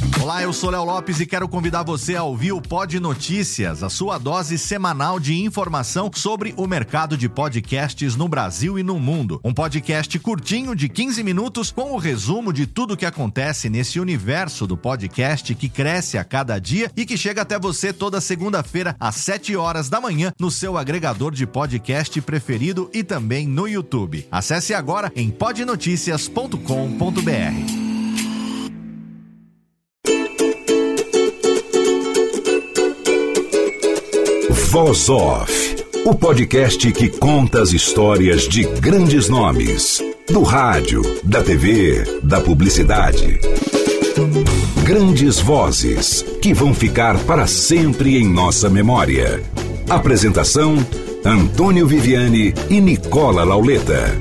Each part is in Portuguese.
Olá, eu sou Léo Lopes e quero convidar você a ouvir o Pod Notícias, a sua dose semanal de informação sobre o mercado de podcasts no Brasil e no mundo. Um podcast curtinho de 15 minutos com o resumo de tudo que acontece nesse universo do podcast que cresce a cada dia e que chega até você toda segunda-feira às 7 horas da manhã no seu agregador de podcast preferido e também no YouTube. Acesse agora em podnoticias.com.br. Voz Off, o podcast que conta as histórias de grandes nomes, do rádio, da TV, da publicidade. Grandes vozes que vão ficar para sempre em nossa memória. Apresentação: Antônio Viviani e Nicola Lauleta.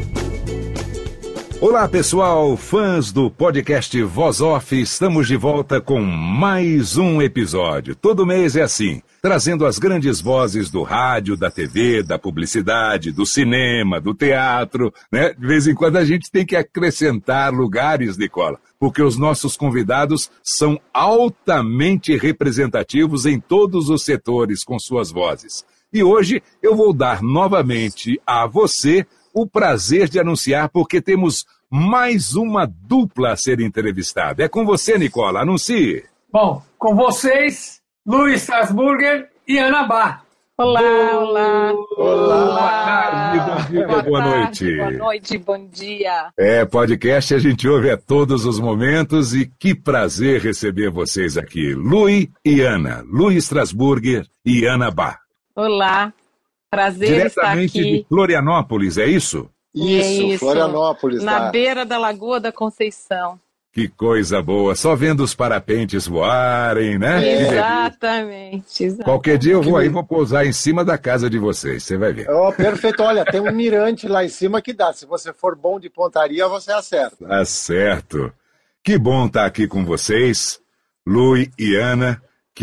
Olá pessoal, fãs do podcast Voz Off, estamos de volta com mais um episódio. Todo mês é assim, trazendo as grandes vozes do rádio, da TV, da publicidade, do cinema, do teatro, né? De vez em quando a gente tem que acrescentar lugares, Nicola, porque os nossos convidados são altamente representativos em todos os setores com suas vozes. E hoje eu vou dar novamente a você o prazer de anunciar, porque temos mais uma dupla a ser entrevistada. É com você, Nicola, anuncie. Bom, com vocês, Luiz Strasburger e Ana Bá. Olá, olá. Olá, boa tarde, bom dia, boa noite. Boa noite, bom dia. Podcast a gente ouve a todos os momentos e que prazer receber vocês aqui. Luiz e Ana, Luiz Strasburger e Ana Bá. Olá, prazer estar aqui. Diretamente de Florianópolis, é isso? Isso, Florianópolis. Na beira da Lagoa da Conceição. Que coisa boa, só vendo os parapentes voarem, né? Exatamente. Qualquer dia eu vou aí, vou pousar em cima da casa de vocês, você vai ver. Oh, perfeito, olha, tem um mirante lá em cima que dá, se você for bom de pontaria, você acerta. Tá certo. Que bom estar aqui com vocês, Lu e Ana,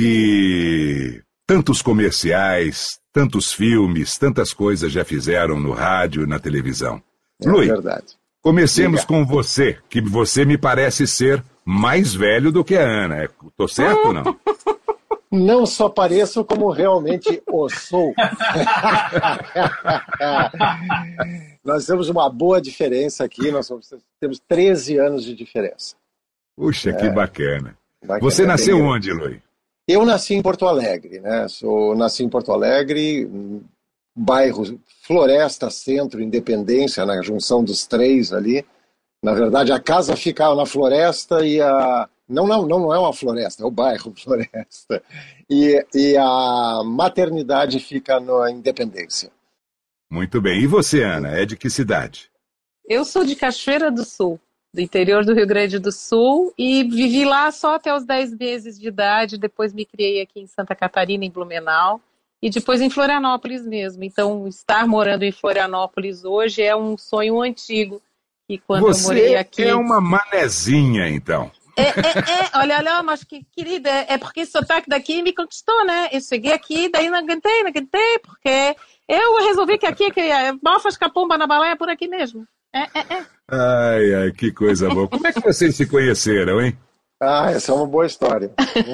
que tantos comerciais, tantos filmes, tantas coisas já fizeram no rádio e na televisão. Lu, verdade. Comecemos com você, que você me parece ser mais velho do que a Ana. Tô certo ou não? Não só pareço, como realmente o sou. Nós temos uma boa diferença aqui, temos 13 anos de diferença. Puxa, que bacana. Você nasceu onde, Lu? Eu nasci em Porto Alegre, né? Nasci em Porto Alegre, bairro Floresta, Centro, Independência, na junção dos três ali. Na verdade, a casa ficava na Floresta e a... Não é uma floresta, é o bairro Floresta. E a maternidade fica na Independência. Muito bem. E você, Ana, é de que cidade? Eu sou de Cachoeira do Sul, do interior do Rio Grande do Sul, e vivi lá só até os 10 meses de idade, depois me criei aqui em Santa Catarina, em Blumenau, e depois em Florianópolis mesmo. Então, estar morando em Florianópolis hoje é um sonho antigo, que quando eu morei aqui... Você é uma manezinha, então. Olha, mas querida, é porque esse sotaque daqui me conquistou, né? Eu cheguei aqui, daí não aguentei, porque eu resolvi que aqui, mal faz capumba na balaia por aqui mesmo. Ai, que coisa boa. Como é que vocês se conheceram, hein? Essa é uma boa história.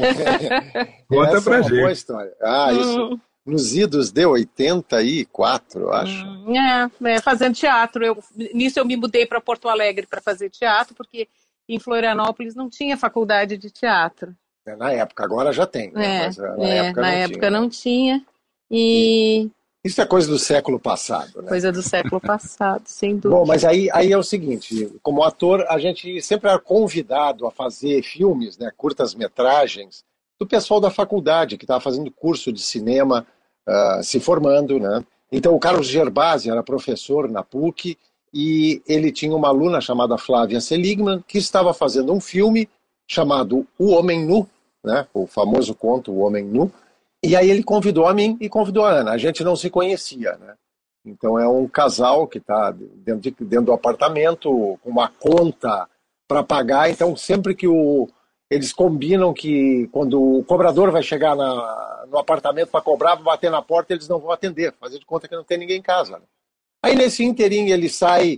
Conta pra gente. Boa história. Isso nos idos de 84, eu acho. Fazendo teatro. Nisso eu me mudei para Porto Alegre para fazer teatro, porque em Florianópolis não tinha faculdade de teatro. Na época, agora já tem. Mas na época não tinha. E... Isso é coisa do século passado, né? Coisa do século passado, sem dúvida. Bom, mas aí é o seguinte, como ator, a gente sempre era convidado a fazer filmes, né, curtas-metragens, do pessoal da faculdade, que estava fazendo curso de cinema, se formando, né? Então, o Carlos Gerbasi era professor na PUC, e ele tinha uma aluna chamada Flávia Seligman, que estava fazendo um filme chamado O Homem Nu, né, o famoso conto O Homem Nu, e aí ele convidou a mim e convidou a Ana. A gente não se conhecia, né? Então é um casal que está dentro do apartamento, com uma conta para pagar. Então sempre que eles combinam que quando o cobrador vai chegar no apartamento para cobrar, vai bater na porta, eles não vão atender, fazer de conta que não tem ninguém em casa, né? Aí nesse inteirinho ele sai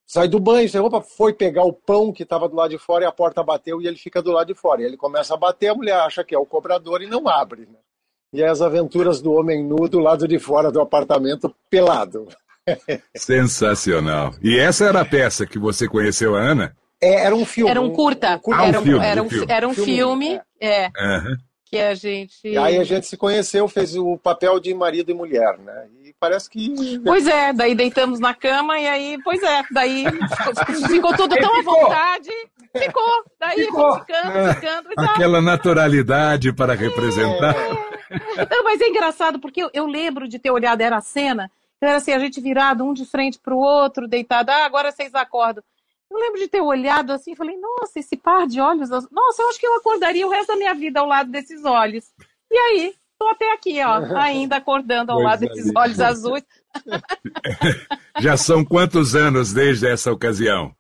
sai do banho, você, opa, foi pegar o pão que estava do lado de fora e a porta bateu e ele fica do lado de fora. E ele começa a bater, a mulher acha que é o cobrador e não abre, né? E é as aventuras do homem nu do lado de fora do apartamento pelado. Sensacional. E essa era a peça que você conheceu a Ana? Era um filme. Era um curta. Era um filme. Uhum. Que a gente... E aí a gente se conheceu, fez o papel de marido e mulher, né? E parece que... Pois é, daí deitamos na cama e aí, daí ficou tudo tão à vontade. Daí ficou. ficando e tal. Aquela naturalidade para representar. Não, mas é engraçado, porque eu lembro de ter olhado, era a cena, era assim, a gente virado um de frente para o outro, deitado, agora vocês acordam. Eu lembro de ter olhado assim e falei, nossa, esse par de olhos, nossa, eu acho que eu acordaria o resto da minha vida ao lado desses olhos. E aí, estou até aqui, ó, ainda acordando ao lado desses olhos azuis. Já são quantos anos desde essa ocasião?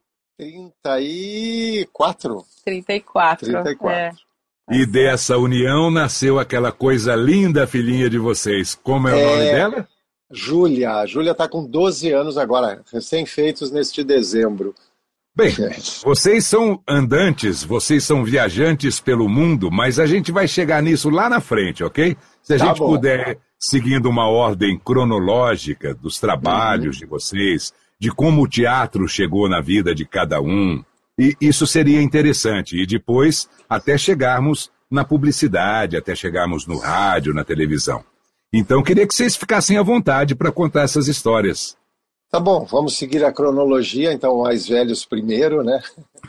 34. 34. E dessa união nasceu aquela coisa linda, filhinha de vocês. Como é o nome dela? Júlia. A Júlia está com 12 anos agora, recém-feitos neste dezembro. Bem, vocês são andantes, vocês são viajantes pelo mundo, mas a gente vai chegar nisso lá na frente, ok? Se a gente puder, seguindo uma ordem cronológica dos trabalhos de vocês, de como o teatro chegou na vida de cada um, e isso seria interessante. E depois, até chegarmos na publicidade, até chegarmos no rádio, na televisão. Então, queria que vocês ficassem à vontade para contar essas histórias. Tá bom, vamos seguir a cronologia, então mais velhos primeiro, né?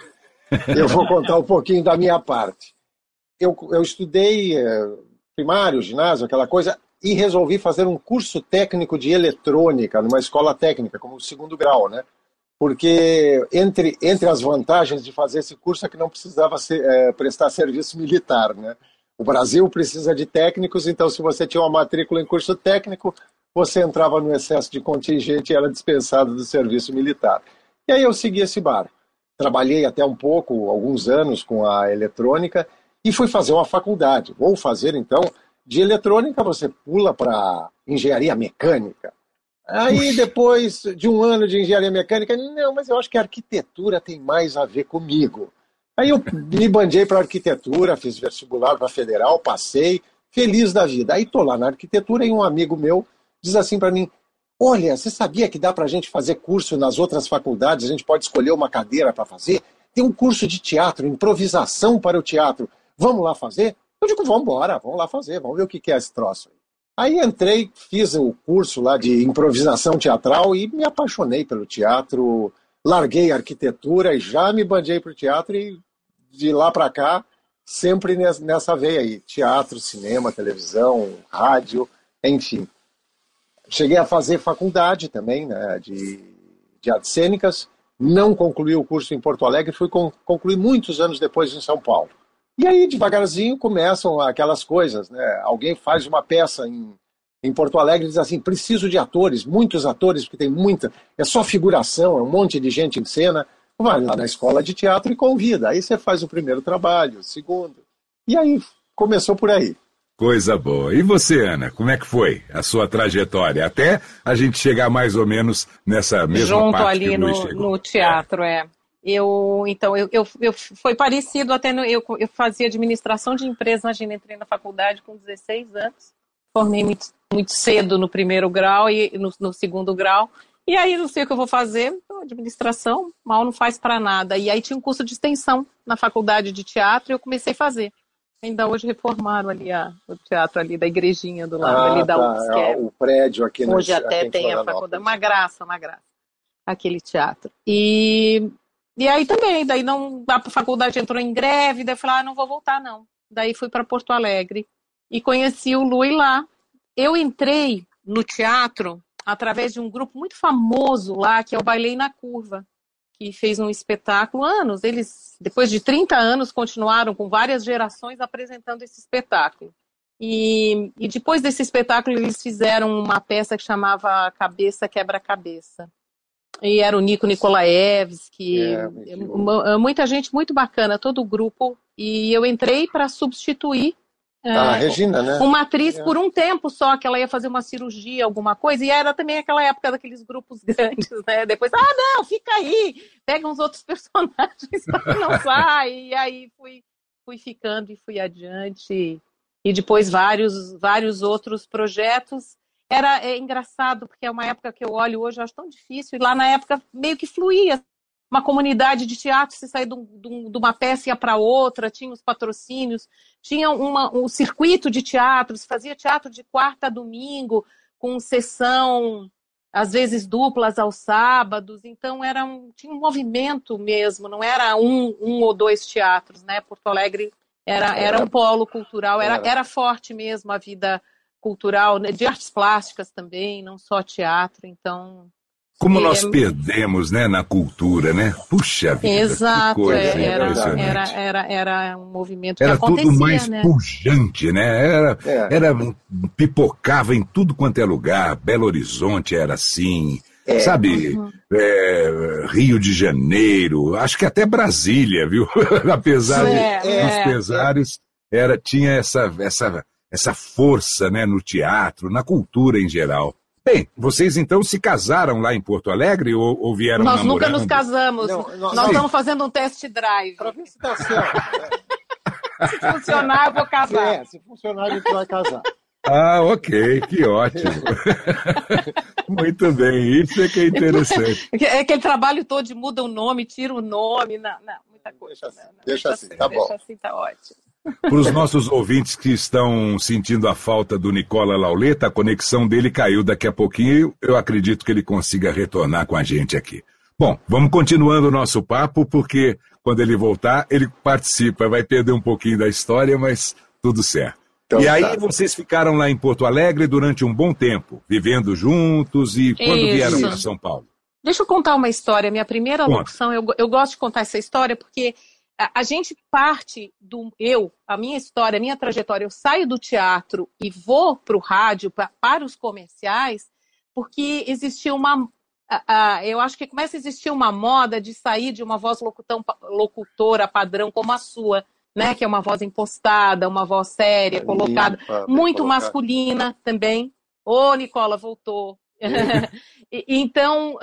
Eu vou contar um pouquinho da minha parte. Eu estudei primário, ginásio, aquela coisa, e resolvi fazer um curso técnico de eletrônica numa escola técnica, como segundo grau, né? Porque entre as vantagens de fazer esse curso é que não precisava prestar serviço militar, né? O Brasil precisa de técnicos, então se você tinha uma matrícula em curso técnico, você entrava no excesso de contingente e era dispensado do serviço militar. E aí eu segui esse barco. Trabalhei até um pouco, alguns anos, com a eletrônica e fui fazer uma faculdade. Vou fazer, então, de eletrônica, você pula para engenharia mecânica. Aí, depois de um ano de engenharia mecânica, não, mas eu acho que a arquitetura tem mais a ver comigo. Aí eu me bandei para arquitetura, fiz vestibular para federal, passei, feliz da vida. Aí estou lá na arquitetura e um amigo meu diz assim para mim, olha, você sabia que dá para a gente fazer curso nas outras faculdades, a gente pode escolher uma cadeira para fazer? Tem um curso de teatro, improvisação para o teatro, vamos lá fazer? Eu digo, vamos embora, vamos lá fazer, vamos ver o que é esse troço. Aí entrei, fiz o curso lá de improvisação teatral e me apaixonei pelo teatro, larguei a arquitetura e já me bandei para o teatro e de lá para cá, sempre nessa veia aí, teatro, cinema, televisão, rádio, enfim. Cheguei a fazer faculdade também, né, de artes cênicas, não concluí o curso em Porto Alegre, fui concluir muitos anos depois em São Paulo. E aí, devagarzinho, começam aquelas coisas, né? Alguém faz uma peça em Porto Alegre e diz assim, preciso de atores, muitos atores, porque tem muita, é só figuração, é um monte de gente em cena. Vai lá na escola de teatro e convida. Aí você faz o primeiro trabalho, o segundo. E aí, começou por aí. Coisa boa. E você, Ana, como é que foi a sua trajetória? Até a gente chegar mais ou menos nessa mesma junto parte ali que o Luiz chegou. no teatro, Eu foi parecido até, eu fazia administração de empresa, imagina, entrei na faculdade com 16 anos, formei muito cedo no primeiro grau e no segundo grau, e aí não sei o que eu vou fazer, administração, mal não faz para nada, e aí tinha um curso de extensão na faculdade de teatro e eu comecei a fazer. Ainda hoje reformaram ali o teatro ali da igrejinha do lado, ali da UFSC. O prédio aqui no hoje até tem a faculdade, uma graça, aquele teatro. E aí também, daí a faculdade entrou em greve, daí eu falei, não vou voltar não. Daí fui para Porto Alegre e conheci o Lui lá. Eu entrei no teatro através de um grupo muito famoso lá, que é o Bailei na Curva, que fez um espetáculo anos. Eles, depois de 30 anos, continuaram com várias gerações apresentando esse espetáculo. E depois desse espetáculo, eles fizeram uma peça que chamava Cabeça Quebra-Cabeça. E era o Nico Nikolaevski, muita gente muito bacana, todo o grupo. E eu entrei para substituir A Regina, né? Uma atriz por um tempo só, que ela ia fazer uma cirurgia, alguma coisa, e era também aquela época daqueles grupos grandes, né? Depois, não, fica aí, pega uns outros personagens, não sai, e aí fui ficando e fui adiante, e depois vários outros projetos. É engraçado, porque é uma época que eu olho hoje, eu acho tão difícil, e lá na época meio que fluía. Uma comunidade de teatro, se saía de uma peça e ia para outra, tinha os patrocínios, tinha um circuito de teatro, se fazia teatro de quarta a domingo, com sessão, às vezes duplas aos sábados, então tinha um movimento mesmo, não era um ou dois teatros, né? Porto Alegre era um polo cultural, era forte mesmo a vida cultural, né? De artes plásticas também, não só teatro, então... Como nós perdemos, né, na cultura, né? Puxa vida, exato, que coisa impressionante. Era um movimento que era acontecia, tudo mais né? pujante, né? Pipocava em tudo quanto é lugar. Belo Horizonte era assim, sabe? Rio de Janeiro, acho que até Brasília, viu? Apesar dos pesares, tinha essa força, né, no teatro, na cultura em geral. Bem, vocês então se casaram lá em Porto Alegre ou vieram namorando? Nós nunca nos casamos. Nós estamos fazendo um test drive. Para ver se dá certo. Se funcionar, eu vou casar. Se funcionar, a gente vai casar. Ok, que ótimo. Muito bem, isso é que é interessante. É aquele trabalho todo de muda o nome, tira o nome, não, muita coisa. Deixa assim, tá bom. Deixa assim, tá ótimo. Para os nossos ouvintes que estão sentindo a falta do Nicola Lauleta, a conexão dele caiu daqui a pouquinho. Eu acredito que ele consiga retornar com a gente aqui. Bom, vamos continuando o nosso papo, porque quando ele voltar, ele participa. Vai perder um pouquinho da história, mas tudo certo. Então, e aí vocês ficaram lá em Porto Alegre durante um bom tempo, vivendo juntos, e quando vieram para São Paulo? Deixa eu contar uma história. Minha primeira locução, eu gosto de contar essa história porque... A gente parte a minha história, a minha trajetória, eu saio do teatro e vou para o rádio, para os comerciais, porque existia eu acho que começa a existir uma moda de sair de uma voz locutora padrão como a sua, né? Que é uma voz impostada, uma voz séria, colocada, muito masculina também. Ô, Nicola, voltou. Então...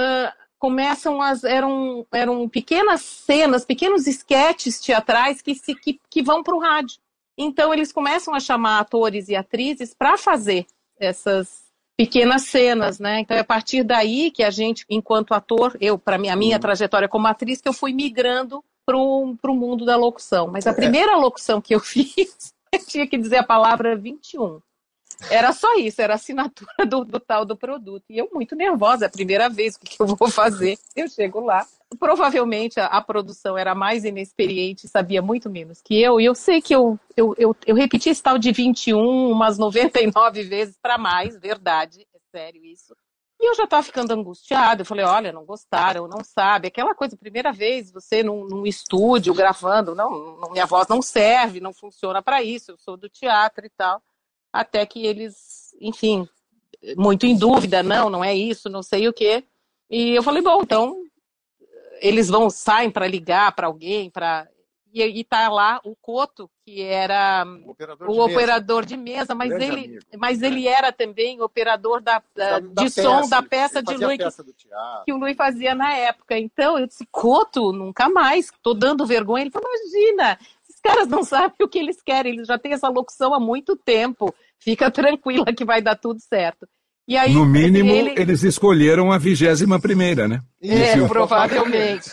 eram pequenas cenas, pequenos esquetes teatrais que vão para o rádio. Então, eles começam a chamar atores e atrizes para fazer essas pequenas cenas, né? Então, é a partir daí que a gente, enquanto ator, para a minha trajetória como atriz, que eu fui migrando para o mundo da locução. Mas a primeira locução que eu fiz, eu tinha que dizer a palavra 21. Era só isso, era a assinatura do tal do produto. E eu muito nervosa, é a primeira vez, o que eu vou fazer? Eu chego lá. Provavelmente a produção era mais inexperiente, sabia muito menos que eu. E eu sei que eu repeti esse tal de 21 umas 99 vezes para mais, verdade, é sério isso. E eu já estava ficando angustiada. Eu falei, olha, não gostaram, não sabe. Aquela coisa, primeira vez, você num estúdio gravando, minha voz não serve, não funciona para isso, eu sou do teatro e tal. Até que eles, enfim, muito em dúvida, não é isso, não sei o quê. E eu falei, bom, então, eles saem para ligar para alguém, e tá lá o Coto, que era o operador de mesa, mas ele era também operador de som da peça de Luiz, que o Luiz fazia na época. Então, eu disse, Coto, nunca mais, tô dando vergonha. Ele falou, imagina, os caras não sabem o que eles querem, eles já têm essa locução há muito tempo, fica tranquila que vai dar tudo certo. E aí, no mínimo, eles escolheram a 21ª, né? Provavelmente.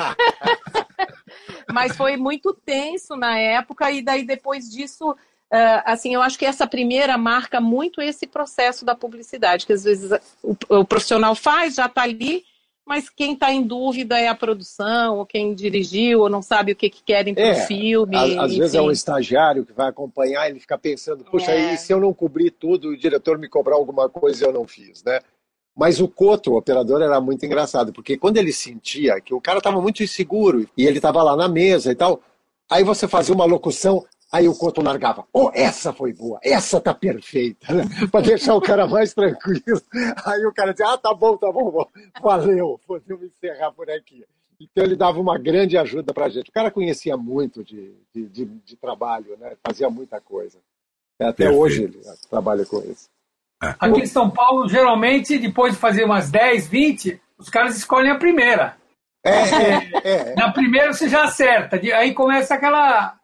Mas foi muito tenso na época, e daí depois disso, assim, eu acho que essa primeira marca muito esse processo da publicidade, que às vezes o profissional faz, já está ali, mas quem está em dúvida é a produção, ou quem dirigiu, ou não sabe o que querem para o filme. Às vezes é um estagiário que vai acompanhar, ele fica pensando, puxa, aí se eu não cobrir tudo, o diretor me cobrar alguma coisa eu não fiz, né? Mas o Coto, o operador, era muito engraçado, porque quando ele sentia que o cara estava muito inseguro, e ele estava lá na mesa e tal, aí você fazia uma locução, aí o Coto largava, essa foi boa, essa tá perfeita, né? Para deixar o cara mais tranquilo. Aí o cara dizia, tá bom, valeu, podemos encerrar por aqui. Então ele dava uma grande ajuda pra gente. O cara conhecia muito de trabalho, né? Fazia muita coisa. Até hoje ele trabalha com isso. Aqui em São Paulo, geralmente, depois de fazer umas 10, 20, os caras escolhem a primeira. Na primeira você já acerta. Aí começa aquela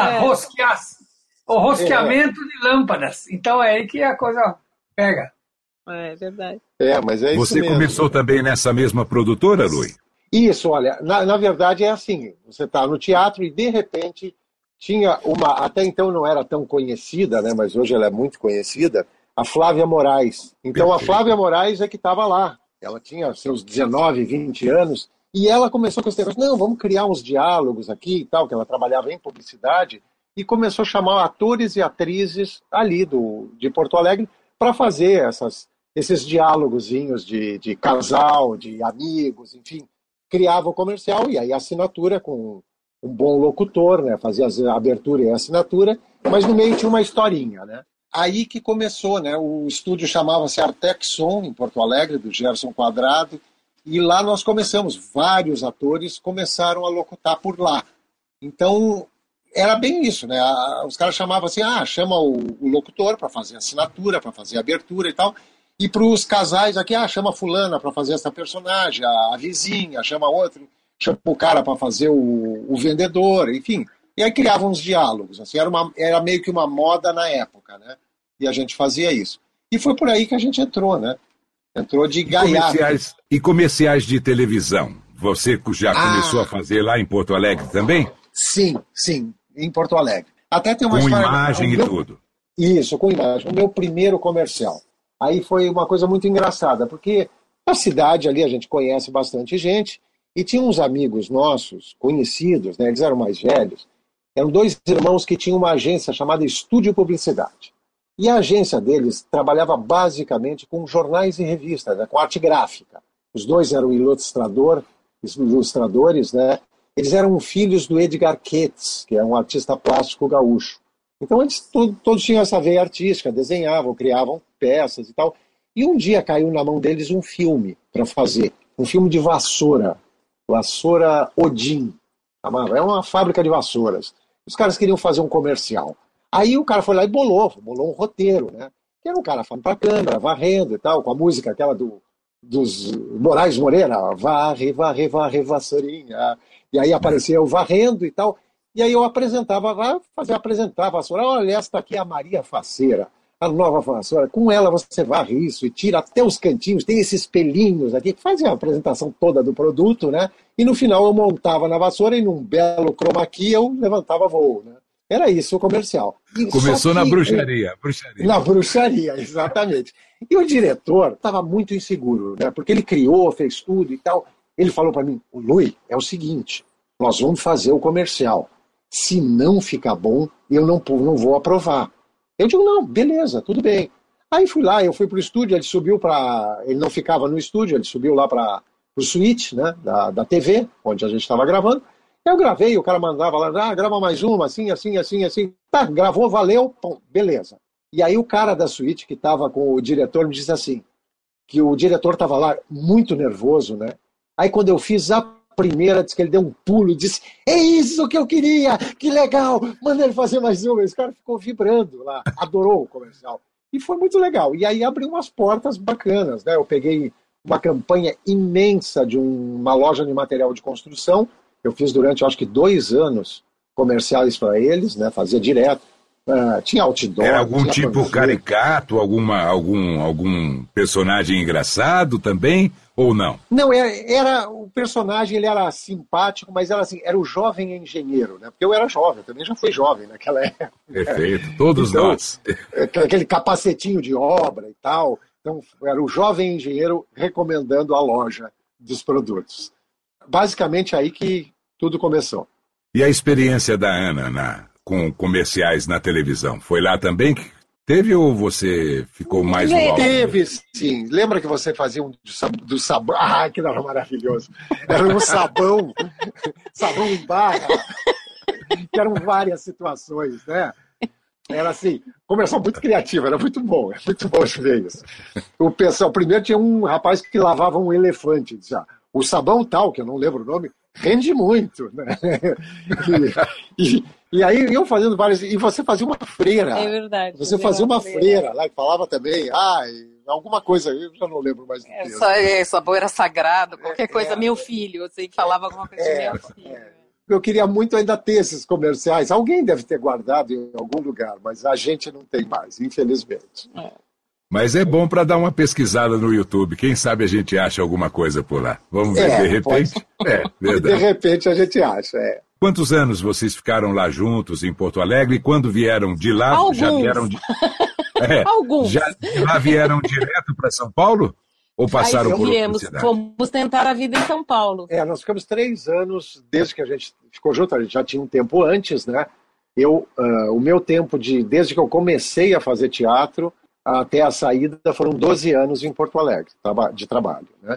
o rosqueamento de lâmpadas. Então é aí que a coisa pega. É verdade. Mas é isso Você mesmo. começou também nessa mesma produtora, Lui? Isso, olha, na verdade é assim, você está no teatro e de repente tinha uma, até então não era tão conhecida, né, mas hoje ela é muito conhecida, a Flávia Moraes. Então a Flávia Moraes é que estava lá, ela tinha seus 19, 20 anos, e ela começou com esse negócio, não, vamos criar uns diálogos aqui e tal, que ela trabalhava em publicidade, e começou a chamar atores e atrizes ali de Porto Alegre para fazer esses diálogozinhos de casal, de amigos, enfim, criava o comercial e aí a assinatura com um bom locutor, né, fazia a abertura e a assinatura, mas no meio tinha uma historinha, né. Aí que começou, né, o estúdio chamava-se Artec Som, em Porto Alegre, do Gerson Quadrado, e lá nós começamos, vários atores começaram a locutar por lá. Então, era bem isso, né, os caras chamavam assim, chama o locutor para fazer a assinatura, para fazer a abertura e tal, e para os casais aqui, chama fulana para fazer essa personagem, a vizinha, chama outro, chama o cara para fazer o vendedor, enfim. E aí criavam uns diálogos, assim, era meio que uma moda na época, né? E a gente fazia isso. E foi por aí que a gente entrou, né? Entrou de gaiato. E comerciais de televisão? Você já começou a fazer lá em Porto Alegre também? Sim, em Porto Alegre. Até tem uma história... Com imagem e tudo. Isso, com imagem. O meu primeiro comercial. Aí foi uma coisa muito engraçada, porque a cidade ali a gente conhece bastante gente, e tinha uns amigos nossos, conhecidos, né, eles eram mais velhos, eram dois irmãos que tinham uma agência chamada Estúdio Publicidade. E a agência deles trabalhava basicamente com jornais e revistas, né, com arte gráfica. Os dois eram ilustradores, né? Eles eram filhos do Edgar Ketz, que é um artista plástico gaúcho. Então eles todos tinham essa veia artística, desenhavam, criavam peças e tal. E um dia caiu na mão deles um filme para fazer, um filme de vassoura Odin. É uma fábrica de vassouras. Os caras queriam fazer um comercial. Aí o cara foi lá e bolou um roteiro, né? Que era um cara falando para a câmera, varrendo e tal, com a música aquela dos Moraes Moreira, varre, varre, varre, vassourinha. E aí aparecia eu varrendo e tal. E aí eu apresentar a vassoura. Olha, esta aqui é a Maria Faceira, a nova vassoura. Com ela você varre isso e tira até os cantinhos, tem esses pelinhos aqui, que fazia a apresentação toda do produto, né? E no final eu montava na vassoura e num belo chroma key eu levantava voo, né? Era isso o comercial. Começou na bruxaria. Na bruxaria, exatamente. E o diretor estava muito inseguro, né? Porque ele criou, fez tudo e tal. Ele falou para mim, Lui, é o seguinte, nós vamos fazer o comercial. Se não ficar bom, eu não vou aprovar. Eu digo, não, beleza, tudo bem. Aí eu fui para o estúdio, ele não ficava no estúdio, ele subiu lá para o suíte, né, da TV, onde a gente estava gravando. Eu gravei, o cara mandava lá, grava mais uma, assim. Tá, gravou, valeu, bom, beleza. E aí o cara da suíte que estava com o diretor me disse assim, que o diretor estava lá muito nervoso, né? Aí quando eu fiz a primeira, disse que ele deu um pulo e disse, é isso que eu queria, que legal, manda ele fazer mais uma. Esse cara ficou vibrando lá, adorou o comercial. E foi muito legal. E aí abriu umas portas bacanas, né? Eu peguei uma campanha imensa de uma loja de material de construção. Eu fiz durante, acho que 2 anos, comerciais para eles, né? Fazia direto. Tinha outdoor. Era algum tipo caricato, algum personagem engraçado também, ou não? Não, o personagem, ele era simpático, mas era o jovem engenheiro, né? Porque eu era jovem, eu também já fui jovem naquela época. Perfeito, todos então, nós. Aquele capacetinho de obra e tal. Então, era o jovem engenheiro recomendando a loja dos produtos. Basicamente aí que tudo começou. E a experiência da Ana com comerciais na televisão? Foi lá também que teve ou você ficou mais no alto? Teve, sim. Lembra que você fazia do sabão? Ah, que era maravilhoso. Era um sabão em barra. Que eram várias situações, né? Era assim, comercial muito criativo, era muito bom ver isso. O primeiro tinha um rapaz que lavava um elefante, dizia, o sabão tal, que eu não lembro o nome, rende muito, né? E aí eu fazendo várias... E você fazia uma freira. É verdade. Você fazia uma freira lá, que falava também, alguma coisa, eu já não lembro mais do que. Sabor era sagrado, qualquer coisa, meu filho, assim, falava alguma coisa de meu filho. Eu queria muito ainda ter esses comerciais. Alguém deve ter guardado em algum lugar, mas a gente não tem mais, infelizmente. Mas é bom para dar uma pesquisada no YouTube. Quem sabe a gente acha alguma coisa por lá. Vamos ver, de repente. Verdade. De repente a gente acha, Quantos anos vocês ficaram lá juntos em Porto Alegre? E quando vieram de lá, Alguns. já vieram Alguns. Já vieram direto para São Paulo? Ou passaram por outra cidade? Fomos tentar a vida em São Paulo. Nós ficamos 3 anos, desde que a gente ficou junto, a gente já tinha um tempo antes, né? O meu tempo desde que eu comecei a fazer teatro até a saída foram 12 anos em Porto Alegre, de trabalho, né?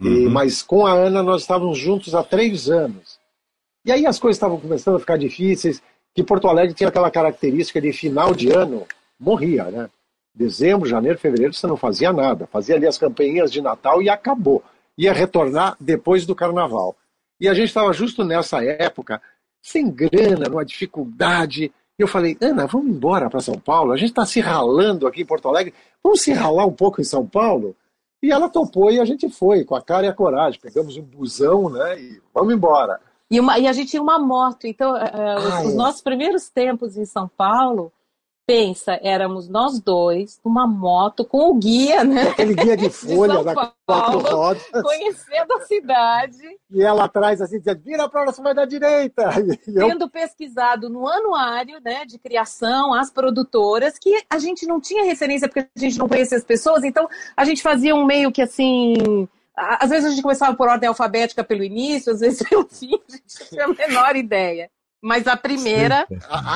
Mas com a Ana nós estávamos juntos há 3 anos. E aí as coisas estavam começando a ficar difíceis, que Porto Alegre tinha aquela característica de final de ano, morria, né? Dezembro, janeiro, fevereiro, você não fazia nada. Fazia ali as campainhas de Natal e acabou. Ia retornar depois do Carnaval. E a gente estava justo nessa época, sem grana, numa dificuldade. E eu falei, Ana, vamos embora para São Paulo? A gente está se ralando aqui em Porto Alegre. Vamos se ralar um pouco em São Paulo? E ela topou e a gente foi, com a cara e a coragem. Pegamos um busão, né? E vamos embora. E a gente tinha uma moto. Então, os nossos primeiros tempos em São Paulo... Pensa, éramos nós dois, numa moto, com o guia, né? Aquele guia de folha da 4 rodas. Conhecendo a cidade. E ela atrás, assim, dizia, vira para você vai da direita. Tendo pesquisado no anuário, né, de criação, as produtoras, que a gente não tinha referência, porque a gente não conhecia as pessoas, então a gente fazia um meio que assim... Às vezes a gente começava por ordem alfabética pelo início, às vezes pelo fim, a gente não tinha a menor ideia. Mas a primeira...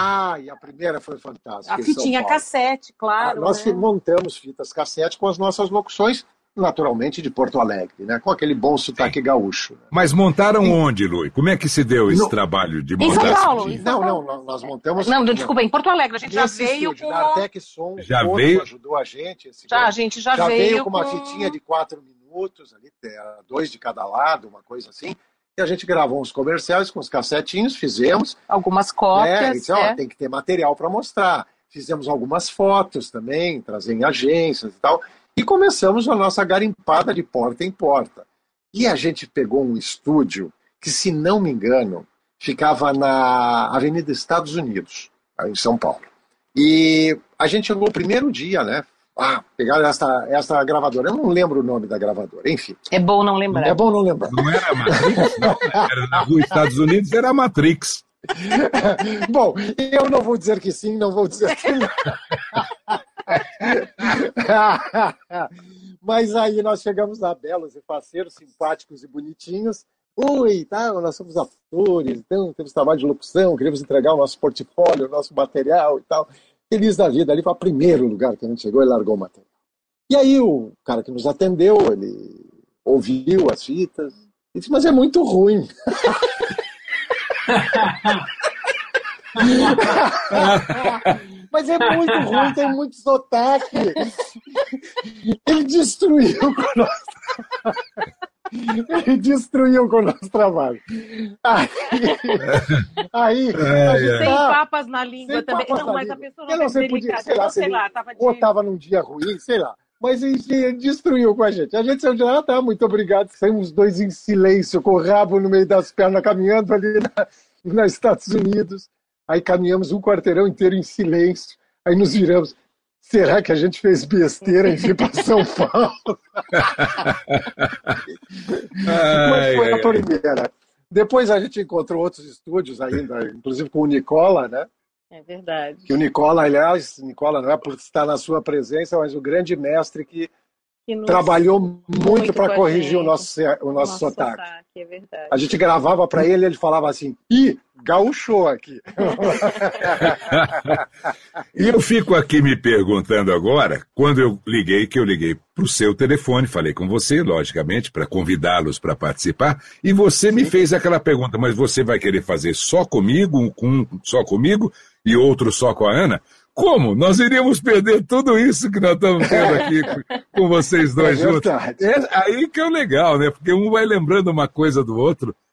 e a primeira foi fantástica. A fitinha cassete, claro. Nós montamos fitas cassete com as nossas locuções, naturalmente de Porto Alegre, né? Com aquele bom sotaque gaúcho. Né? Mas montaram onde, Lui? Como é que se deu esse trabalho de montar? Em São Paulo. Não, nós montamos... Não, desculpa, em Porto Alegre. A gente já veio com... A Artec Som ajudou a gente. A gente já veio com uma fitinha de 4 minutos, ali, 2 de cada lado, uma coisa assim. E a gente gravou uns comerciais com os cassetinhos, fizemos. Algumas cópias. Tem que ter material para mostrar. Fizemos algumas fotos também, trazer em agências e tal. E começamos a nossa garimpada de porta em porta. E a gente pegou um estúdio que, se não me engano, ficava na Avenida Estados Unidos, aí em São Paulo. E a gente chegou o primeiro dia, né? Pegaram essa gravadora. Eu não lembro o nome da gravadora, enfim. É bom não lembrar. Não era a Matrix, não. Era na rua Estados Unidos, era a Matrix. Bom, eu não vou dizer que sim, não vou dizer que não. Mas aí nós chegamos lá, belos e parceiros, simpáticos e bonitinhos. Nós somos atores, então temos trabalho de locução, queremos entregar o nosso portfólio, o nosso material e tal. Feliz da vida, ali foi o primeiro lugar que a gente chegou e largou o material. E aí o cara que nos atendeu, ele ouviu as fitas e disse, mas é muito ruim. Mas é muito ruim, tem muito sotaque. Ele destruiu com o nosso trabalho. Aí sem papas na língua também. Não, mas a pessoa não é delicada. Sei lá, ou estava num dia ruim, sei lá. Mas ele destruiu com a gente. A gente saiu de lá, muito obrigado. Saímos 2 em silêncio, com o rabo no meio das pernas, caminhando ali nos Estados Unidos. Aí caminhamos um quarteirão inteiro em silêncio. Aí nos viramos. Será que a gente fez besteira em vir para São Paulo? Mas foi a primeira. Depois a gente encontrou outros estúdios ainda, inclusive com o Nicola, né? É verdade. Que o Nicola, aliás, não é por estar na sua presença, mas o grande mestre que trabalhou muito para corrigir o nosso sotaque. É verdade. A gente gravava para ele e ele falava assim, gaúchou aqui. E eu fico aqui me perguntando agora, quando eu liguei para o seu telefone, falei com você, logicamente, para convidá-los para participar, e você me fez aquela pergunta, mas você vai querer fazer só comigo, só comigo, e outro só com a Ana? Como? Nós iríamos perder tudo isso que nós estamos tendo aqui com vocês dois juntos. É aí que é o legal, né? Porque um vai lembrando uma coisa do outro.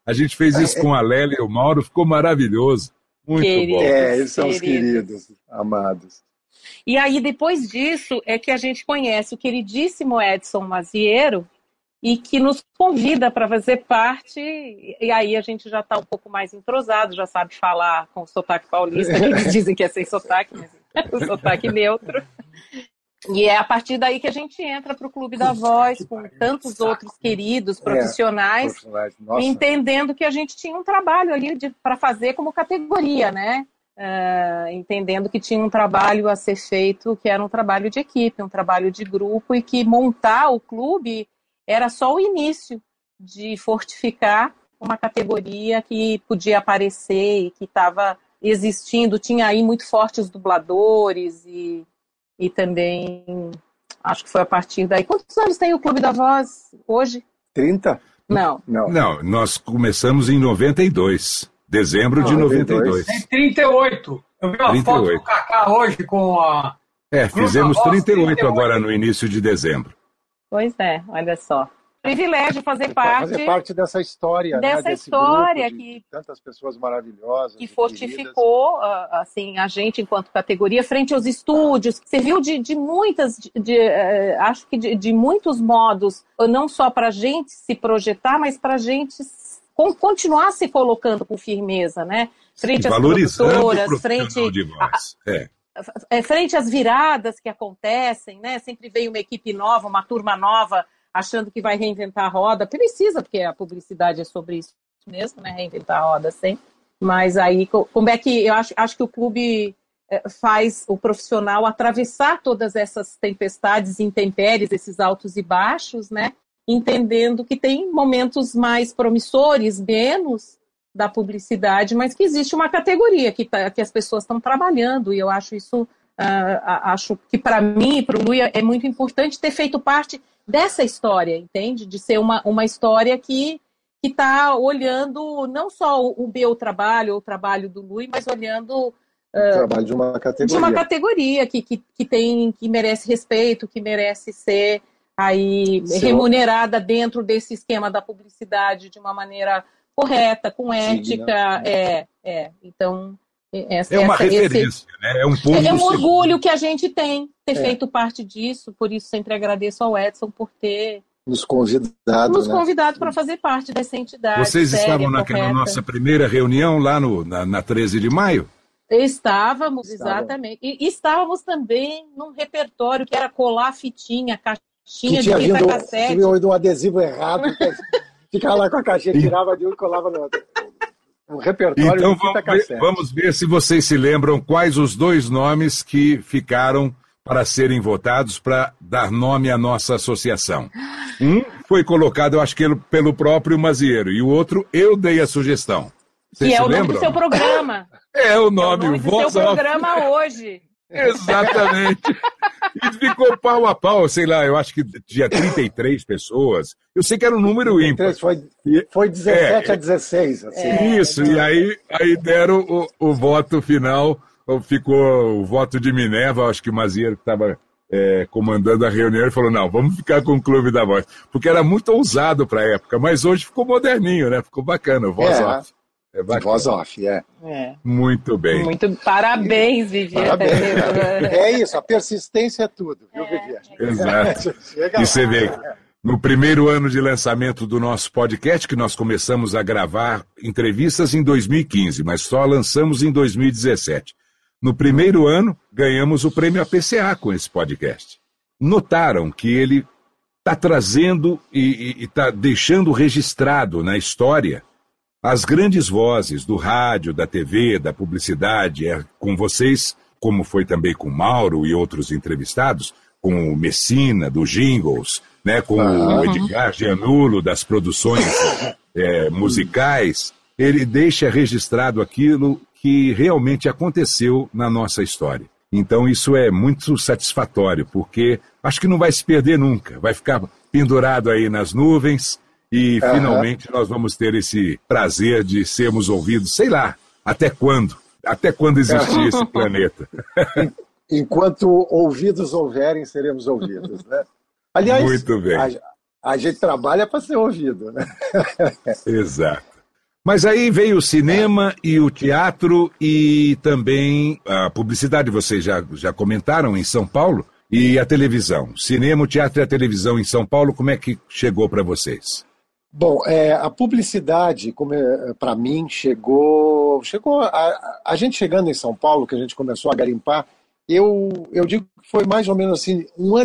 A gente fez isso com a Lélia e o Mauro, ficou maravilhoso. Muito bom. Eles são os queridos, amados. E aí, depois disso, é que a gente conhece o queridíssimo Edson Maziero, e que nos convida para fazer parte, e aí a gente já está um pouco mais entrosado, já sabe falar com o sotaque paulista, que eles dizem que é sem sotaque, mas é o sotaque neutro. E é a partir daí que a gente entra para o Clube da Voz, com tantos outros queridos profissionais, entendendo que a gente tinha um trabalho ali para fazer como categoria, né? Entendendo que tinha um trabalho a ser feito, que era um trabalho de equipe, um trabalho de grupo, e que montar o clube era só o início de fortificar uma categoria que podia aparecer e que estava existindo. Tinha aí muito fortes dubladores e também, acho que foi a partir daí. Quantos anos tem o Clube da Voz hoje? 30? Não, nós começamos em 92. Dezembro de 92. Tem 38. Eu vi uma 38. foto do Kaká hoje com a... Fizemos 38 agora no início de dezembro. Pois é, olha só. Privilégio fazer parte dessa história, dessa desse história grupo que tantas pessoas maravilhosas, que fortificou assim, a gente enquanto categoria frente aos estúdios, serviu de muitas, acho que de muitos modos, não só para a gente se projetar, mas para a gente continuar se colocando com firmeza, né? Frente às produtoras, frente às viradas que acontecem, né? Sempre vem uma equipe nova, uma turma nova, achando que vai reinventar a roda. Precisa, porque a publicidade é sobre isso mesmo, né? Reinventar a roda sempre. Mas aí, como é que... Eu acho que o clube faz o profissional atravessar todas essas tempestades, intempéries, esses altos e baixos, né? Entendendo que tem momentos mais promissores, menos da publicidade, mas que existe uma categoria que as pessoas estão trabalhando, e eu acho isso, acho que para mim e para o Lui é muito importante ter feito parte dessa história, entende? De ser uma história que está olhando não só o meu trabalho, o trabalho do Lui, mas olhando o trabalho de uma categoria. De uma categoria que merece respeito, que merece ser aí remunerada dentro desse esquema da publicidade de uma maneira correta, com ética. Então, é uma referência, né? É um ponto é um orgulho que a gente tem ter feito parte disso, por isso sempre agradeço ao Edson por ter nos convidado para fazer parte dessa entidade. Vocês estavam naquela nossa primeira reunião lá na 13 de maio? Estávamos, exatamente. E estávamos também num repertório que era colar fitinha, caixinha de fita cassete. Tinha ouvido um adesivo errado, ficava lá com a caixinha, tirava de um e colava no outro. Um repertório então, de fita cassete. Vamos ver se vocês se lembram quais os dois nomes que ficaram para serem votados para dar nome à nossa associação. Um foi colocado, eu acho que pelo próprio Maziero, e o outro eu dei a sugestão. Vocês que é o lembram? nome do seu programa. É o nome do seu programa hoje. Exatamente. E ficou pau a pau, sei lá, eu acho que tinha 33 pessoas. Eu sei que era um número ímpar. Foi 17 a 16. Assim. Isso, e aí deram o voto final, ficou o voto de Minerva, acho que o Maziero que estava comandando a reunião, e falou, não, vamos ficar com o Clube da Voz. Porque era muito ousado para a época, mas hoje ficou moderninho, né? Ficou bacana, o Voz Off. Voz Off, Muito bem. Parabéns, Viviane. Parabéns. É isso, a persistência é tudo, viu, Viviane? Exato. E você vê, no primeiro ano de lançamento do nosso podcast, que nós começamos a gravar entrevistas em 2015, mas só lançamos em 2017. No primeiro ano, ganhamos o prêmio APCA com esse podcast. Notaram que ele está trazendo e está deixando registrado na história as grandes vozes do rádio, da TV, da publicidade, com vocês, como foi também com o Mauro e outros entrevistados, com o Messina, do Jingles, né, com o Edgar Gianulo, das produções musicais. Ele deixa registrado aquilo que realmente aconteceu na nossa história. Então isso é muito satisfatório, porque acho que não vai se perder nunca, vai ficar pendurado aí nas nuvens. E, finalmente, nós vamos ter esse prazer de sermos ouvidos, sei lá, até quando existir esse planeta. Enquanto ouvidos houverem, seremos ouvidos, né? Aliás, muito bem. A gente trabalha para ser ouvido, né? Exato. Mas aí veio o cinema e o teatro e também a publicidade, vocês já comentaram, em São Paulo, e a televisão. Cinema, o teatro e a televisão em São Paulo, como é que chegou para vocês? Bom, a publicidade, para mim, chegou a gente chegando em São Paulo, que a gente começou a garimpar, eu digo que foi mais ou menos assim,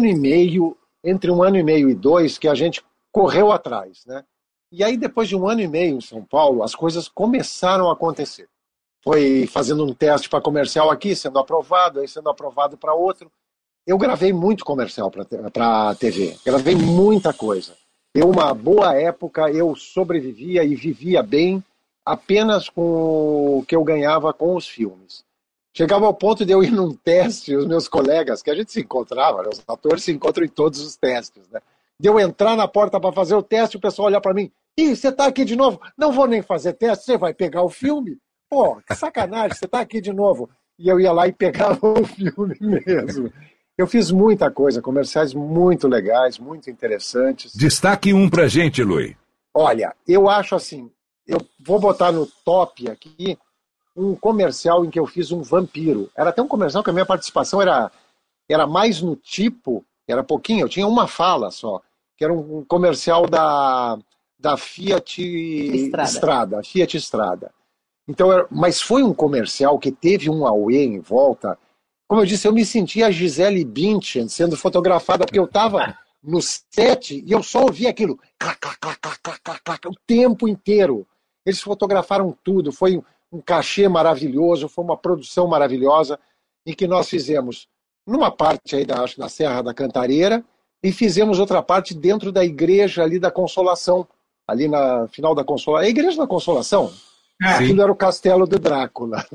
entre 1 ano e meio e 2, que a gente correu atrás, né? E aí, depois de 1 ano e meio em São Paulo, as coisas começaram a acontecer. Foi fazendo um teste para comercial aqui, sendo aprovado, aí sendo aprovado para outro. Eu gravei muito comercial para a TV, gravei muita coisa. Uma boa época, eu sobrevivia e vivia bem apenas com o que eu ganhava com os filmes. Chegava ao ponto de eu ir num teste, os meus colegas, que a gente se encontrava, né? Os atores se encontram em todos os testes, né? De eu entrar na porta para fazer o teste, o pessoal olhar para mim, ih, você está aqui de novo? Não vou nem fazer teste, você vai pegar o filme? Pô, que sacanagem, você está aqui de novo. E eu ia lá e pegava o filme mesmo. Eu fiz muita coisa, comerciais muito legais, muito interessantes. Destaque um pra gente, Luiz. Olha, eu acho assim, eu vou botar no top aqui um comercial em que eu fiz um vampiro. Era até um comercial que a minha participação era mais no tipo, era pouquinho, eu tinha uma fala só, que era um comercial da Fiat Strada, Fiat Strada. Então, mas foi um comercial que teve um auê em volta. Como eu disse, eu me sentia a Gisele Bündchen sendo fotografada, porque eu estava no set e eu só ouvia aquilo, clac, clac, clac, clac, clac, clac, clac, o tempo inteiro. Eles fotografaram tudo, foi um cachê maravilhoso, foi uma produção maravilhosa, em que nós fizemos numa parte aí acho, da Serra da Cantareira, e fizemos outra parte dentro da igreja ali da Consolação, ali na final da Consolação. A igreja da Consolação, aquilo era o castelo do Drácula.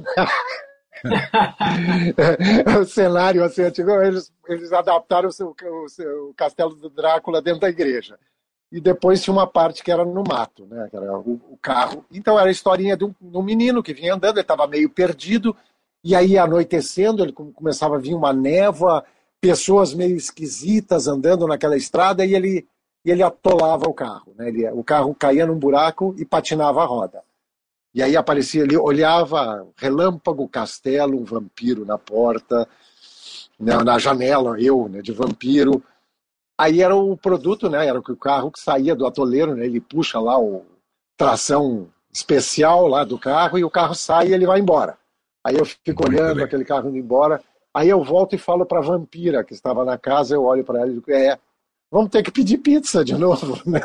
O cenário assim, antigo, eles adaptaram o castelo do Drácula dentro da igreja. E depois tinha uma parte que era no mato, né? Que era o carro. Então era a historinha de um menino que vinha andando, ele estava meio perdido, e aí anoitecendo, ele começava a vir uma névoa, pessoas meio esquisitas andando naquela estrada, e ele atolava o carro, né? O carro caía num buraco e patinava a roda. E aí aparecia ali, olhava, relâmpago, castelo, um vampiro na porta, na janela, né, de vampiro. Aí era o produto, né, era o carro que saía do atoleiro, né, ele puxa lá o tração especial lá do carro e o carro sai e ele vai embora. Aí eu fico olhando aquele carro indo embora, aí eu volto e falo para a vampira que estava na casa, eu olho para ela e digo, vamos ter que pedir pizza de novo, né?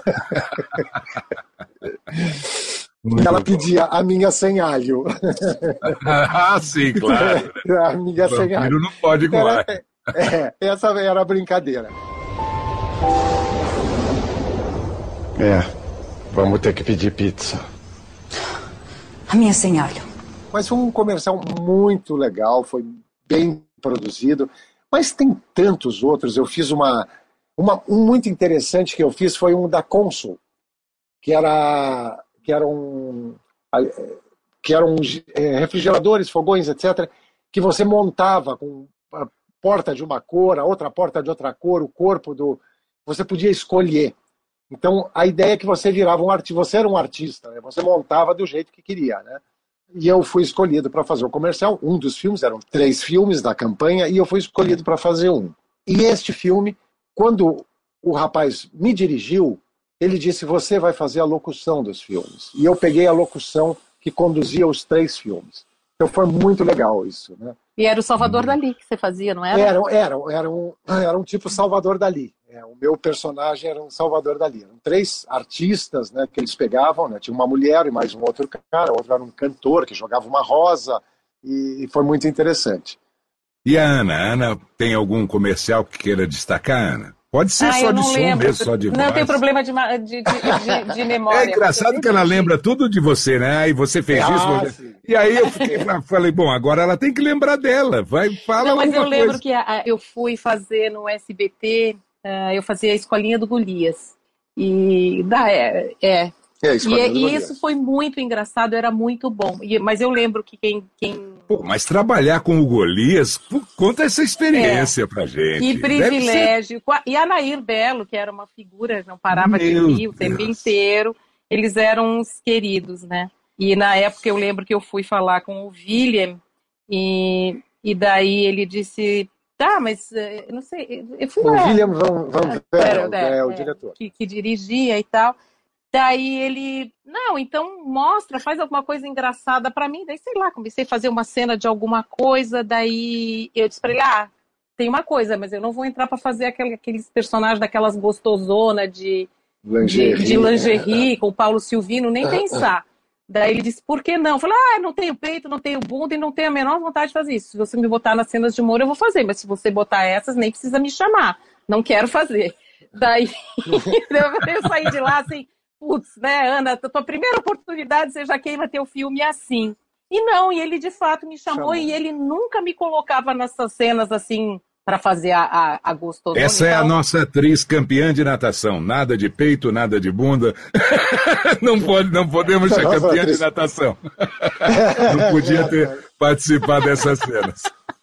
Ela pedia a minha sem alho. Ah, sim, claro. A minha sem alho. Não pode com alho. Essa era a brincadeira. Vamos ter que pedir pizza. A minha sem alho. Mas foi um comercial muito legal, foi bem produzido, mas tem tantos outros. Eu fiz um muito interessante que eu fiz, foi um da Consul, que eram refrigeradores, fogões, etc., que você montava com a porta de uma cor, a outra porta de outra cor, o corpo você podia escolher. Então, a ideia é que você virava você era um artista, né? Você montava do jeito que queria, né? E eu fui escolhido para fazer o comercial. Um dos filmes, eram 3 filmes da campanha, e eu fui escolhido para fazer um. E este filme, quando o rapaz me dirigiu, ele disse, você vai fazer a locução dos filmes. E eu peguei a locução que conduzia os 3 filmes. Então foi muito legal isso, né? E era o Salvador Dalí que você fazia, não era? Era um tipo Salvador Dalí. O meu personagem era um Salvador Dalí. Eram 3 artistas, né, que eles pegavam, né? Tinha uma mulher e mais um outro cara, o outro era um cantor que jogava uma rosa, e foi muito interessante. E a Ana tem algum comercial que queira destacar, Ana? Pode ser só de som mesmo, só de voz. Não, tem problema de memória. É engraçado que ela lembra tudo de você, né? E você fez isso. Sim. E aí eu falei, bom, agora ela tem que lembrar dela. Fala não, mas eu lembro coisa. que eu fui fazer no SBT, eu fazia a Escolinha do Golias. E isso foi muito engraçado, era muito bom. Mas eu lembro que quem... Pô, mas trabalhar com o Golias, conta essa experiência pra gente. Que privilégio. E a Nair Belo, que era uma figura, não parava de rir o tempo inteiro. Eles eram uns queridos, né? E na época eu lembro que eu fui falar com o William, e daí ele disse, tá, mas eu não sei, eu fui lá. O William Van Vero, o diretor. Que dirigia e tal. Daí ele, não, então mostra, faz alguma coisa engraçada pra mim. Daí, sei lá, comecei a fazer uma cena de alguma coisa, daí eu disse pra ele, tem uma coisa, mas eu não vou entrar pra fazer aqueles personagens daquelas gostosonas de lingerie com o Paulo Silvino, nem pensar. Daí ele disse, por que não? Eu falei, não tenho peito, não tenho bunda e não tenho a menor vontade de fazer isso. Se você me botar nas cenas de humor, eu vou fazer, mas se você botar essas, nem precisa me chamar. Não quero fazer. Daí eu saí de lá assim, putz, né, Ana, tua primeira oportunidade, você já queima teu filme assim. E ele de fato me chamou e ele nunca me colocava nessas cenas assim para fazer a gostosona. Essa é a nossa atriz campeã de natação. Nada de peito, nada de bunda. Não podemos ser campeã de natação. Não podia ter participado dessas cenas.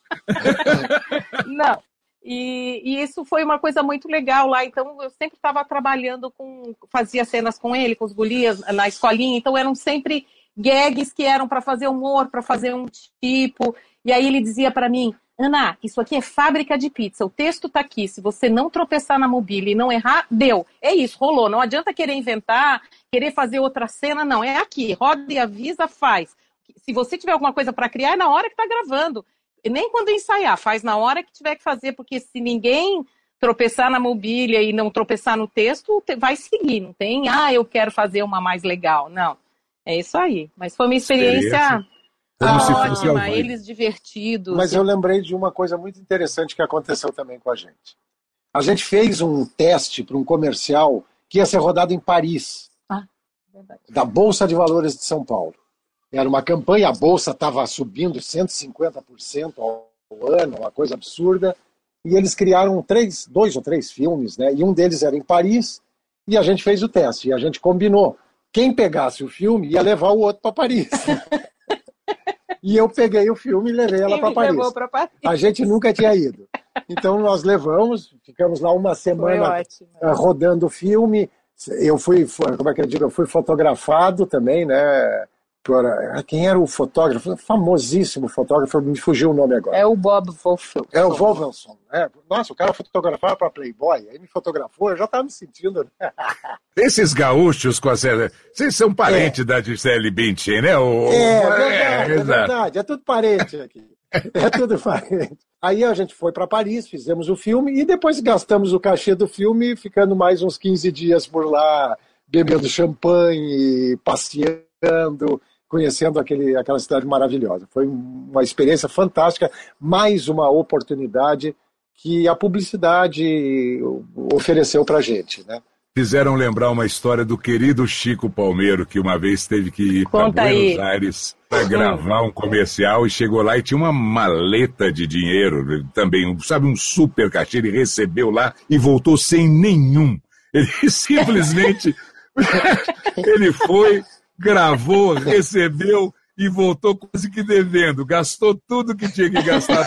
Não. E isso foi uma coisa muito legal lá, então eu sempre estava trabalhando fazia cenas com ele, com os gurias na escolinha, então eram sempre gags que eram para fazer humor, para fazer um tipo, e aí ele dizia para mim, Ana, isso aqui é fábrica de pizza, o texto tá aqui, se você não tropeçar na mobília e não errar, deu, é isso, rolou, não adianta querer inventar, querer fazer outra cena, não, é aqui, roda e avisa, faz, se você tiver alguma coisa para criar, é na hora que tá gravando. Nem quando ensaiar, faz na hora que tiver que fazer, porque se ninguém tropeçar na mobília e não tropeçar no texto, vai seguir, não tem, eu quero fazer uma mais legal, não. É isso aí, mas foi uma experiência ótima, eles divertidos. Mas eu lembrei de uma coisa muito interessante que aconteceu também com a gente. A gente fez um teste para um comercial que ia ser rodado em Paris, da Bolsa de Valores de São Paulo. Era uma campanha, a bolsa estava subindo 150% ao ano, uma coisa absurda, e eles criaram 2 ou 3 filmes, né? E um deles era em Paris, e a gente fez o teste, e a gente combinou. Quem pegasse o filme ia levar o outro para Paris. E eu peguei o filme e levei ela para Paris. A gente nunca tinha ido. Então nós levamos, ficamos lá uma semana rodando o filme. Eu fui, como é que eu digo? Eu fui fotografado também, né? Quem era o fotógrafo? Famosíssimo fotógrafo, me fugiu o nome agora. É o Bob Wolfson. É o Wolfson, né? Nossa, o cara fotografava para Playboy, aí me fotografou, eu já estava me sentindo. Esses gaúchos com a Célia, vocês são parentes da Gisele Bündchen, né? É verdade, é tudo parente aqui. É tudo parente. Aí a gente foi para Paris, fizemos o filme e depois gastamos o cachê do filme, ficando mais uns 15 dias por lá, bebendo champanhe, passeando, conhecendo aquela cidade maravilhosa. Foi uma experiência fantástica, mais uma oportunidade que a publicidade ofereceu para a gente, né? Fizeram lembrar uma história do querido Chico Palmeiro, que uma vez teve que ir para Buenos Aires para gravar um comercial e chegou lá e tinha uma maleta de dinheiro também, sabe, um super cachê, ele recebeu lá e voltou sem nenhum. Ele simplesmente ele foi, gravou, recebeu e voltou quase que devendo. Gastou tudo que tinha que gastar.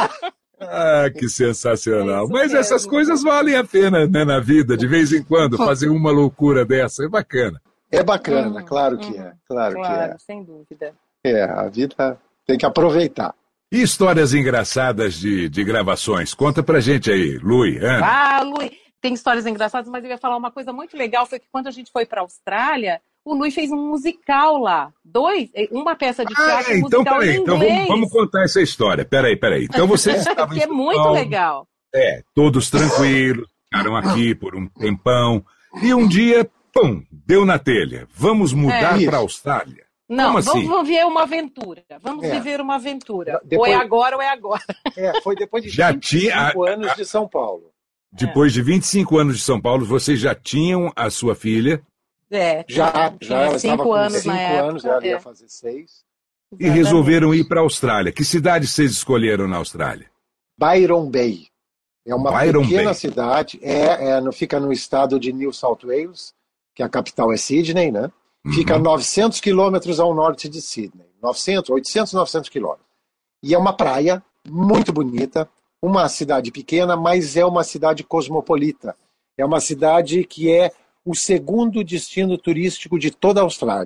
Que sensacional. Mas essas coisas valem a pena, né, na vida, de vez em quando, fazer uma loucura dessa. É bacana. É bacana, claro que é. Claro que é. Sem dúvida. A vida tem que aproveitar. E histórias engraçadas de gravações? Conta pra gente aí, Lui. Lui, tem histórias engraçadas, mas eu ia falar uma coisa muito legal, foi que quando a gente foi pra Austrália, o Lui fez um musical lá. Uma peça de teatro, então, musical em inglês. Então vamos contar essa história. Peraí. Então vocês estavam que é muito legal. Todos tranquilos, ficaram aqui por um tempão. E um dia, pum, deu na telha. Vamos mudar para a Austrália. Não, assim? Vamos viver uma aventura. Vamos viver uma aventura. Depois... Ou é agora ou é agora. Foi depois de 25 anos de São Paulo. Depois de 25 anos de São Paulo, vocês já tinham a sua filha? Já ela estava com 5 anos, ela ia fazer 6. E resolveram ir para a Austrália. Que cidade vocês escolheram na Austrália? Byron Bay. É uma pequena cidade, fica no estado de New South Wales, que a capital é Sydney, né? Fica a 900 quilômetros ao norte de Sydney. 800, 900 quilômetros. E é uma praia muito bonita, uma cidade pequena, mas é uma cidade cosmopolita. É uma cidade que é o segundo destino turístico de toda a Austrália.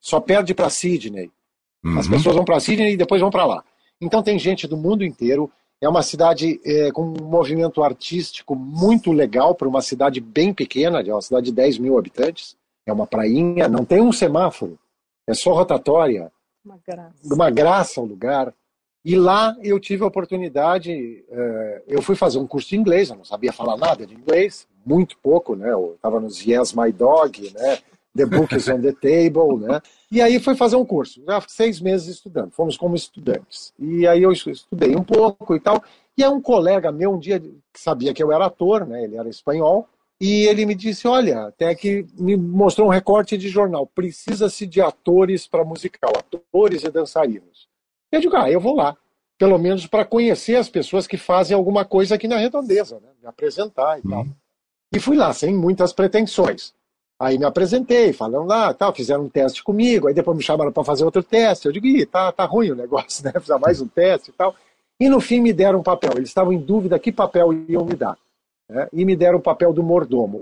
só perde para Sydney. As pessoas vão para Sydney e depois vão para lá. Então tem gente do mundo inteiro. É uma cidade com um movimento artístico muito legal para uma cidade bem pequena, é uma cidade de 10 mil habitantes. É uma prainha, não tem um semáforo, é só rotatória. Uma graça o lugar. E lá eu tive a oportunidade, eu fui fazer um curso de inglês, eu não sabia falar nada de inglês, muito pouco, né? Eu estava nos Yes, My Dog, né? The Book is on the Table, né? E aí fui fazer um curso, já 6 meses estudando, fomos como estudantes. E aí eu estudei um pouco e tal, e aí um colega meu um dia que sabia que eu era ator, né? Ele era espanhol, e ele me disse, olha, até que me mostrou um recorte de jornal, precisa-se de atores para musical, atores e dançarinos. Eu digo, eu vou lá, pelo menos para conhecer as pessoas que fazem alguma coisa aqui na Redondeza, né? Me apresentar e tal. E fui lá, sem muitas pretensões. Aí me apresentei, falando lá, tal, fizeram um teste comigo, aí depois me chamaram para fazer outro teste. Eu digo, tá ruim o negócio, né? Precisar mais um teste e tal. E no fim me deram um papel. Eles estavam em dúvida que papel iam me dar. Né? E me deram o papel do mordomo.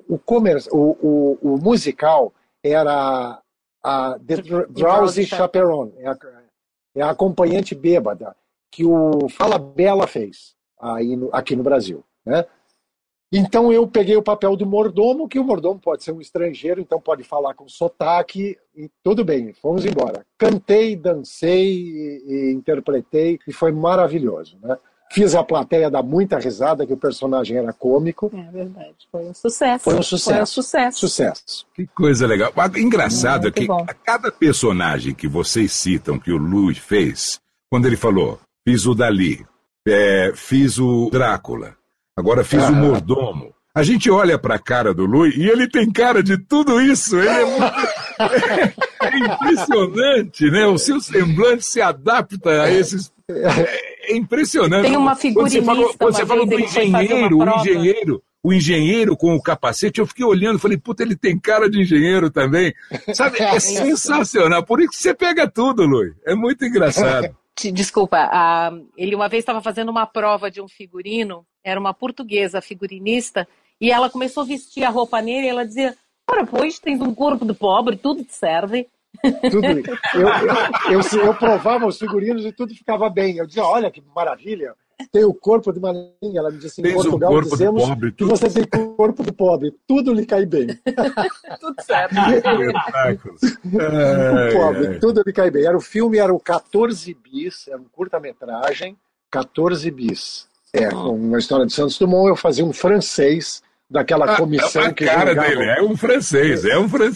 O musical era a The Drowsy Chaperone, é a acompanhante bêbada, que o Fala Bela fez aqui no Brasil. Né? Então eu peguei o papel do mordomo, que o mordomo pode ser um estrangeiro, então pode falar com sotaque, e tudo bem, fomos embora. Cantei, dancei e interpretei, e foi maravilhoso. Né? Fiz a plateia dar muita risada, que o personagem era cômico. É verdade, foi um sucesso. Foi um sucesso. Sucesso. Que coisa legal. Engraçado é que a cada personagem que vocês citam, que o Luiz fez, quando ele falou, fiz o Dali, fiz o Drácula, agora fiz o mordomo. A gente olha para a cara do Luiz e ele tem cara de tudo isso. Ele é muito... é impressionante, né? O seu semblante se adapta a esses... É impressionante. Tem uma figurinista. Quando você falou do o engenheiro com o capacete, eu fiquei olhando e falei, puta, ele tem cara de engenheiro também. Sabe, é sensacional. Por isso que você pega tudo, Luiz. É muito engraçado. Desculpa, ele uma vez estava fazendo uma prova de um figurino, era uma portuguesa figurinista, e ela começou a vestir a roupa nele e ela dizia, ora, pois, tens um corpo de pobre, tudo te serve. Tudo. Eu provava os figurinos e tudo ficava bem. Eu dizia, olha que maravilha, tem o corpo de uma linha. Ela me disse, em Portugal dizemos pobre, que você tem corpo de pobre, tudo lhe cai bem. Tudo certo. Pobre, tudo lhe cai bem. O filme era o 14 bis, era um curta-metragem, 14 bis. Uma história de Santos Dumont, eu fazia um francês daquela comissão que cara dele é um francês.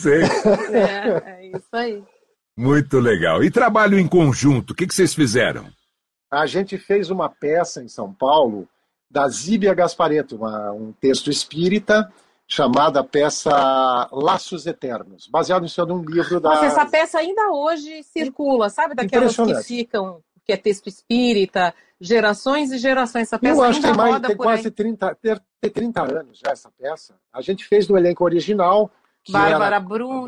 É isso aí. Muito legal. E trabalho em conjunto, o que vocês fizeram? A gente fez uma peça em São Paulo da Zíbia Gasparetto, um texto espírita, chamada peça Laços Eternos, baseado em um livro da... Nossa, essa peça ainda hoje circula, sabe? Daquelas que ficam, que é texto espírita, gerações e gerações. Essa peça eu acho que tem quase 30 anos já essa peça. A gente fez do elenco original. Bárbara Bruno,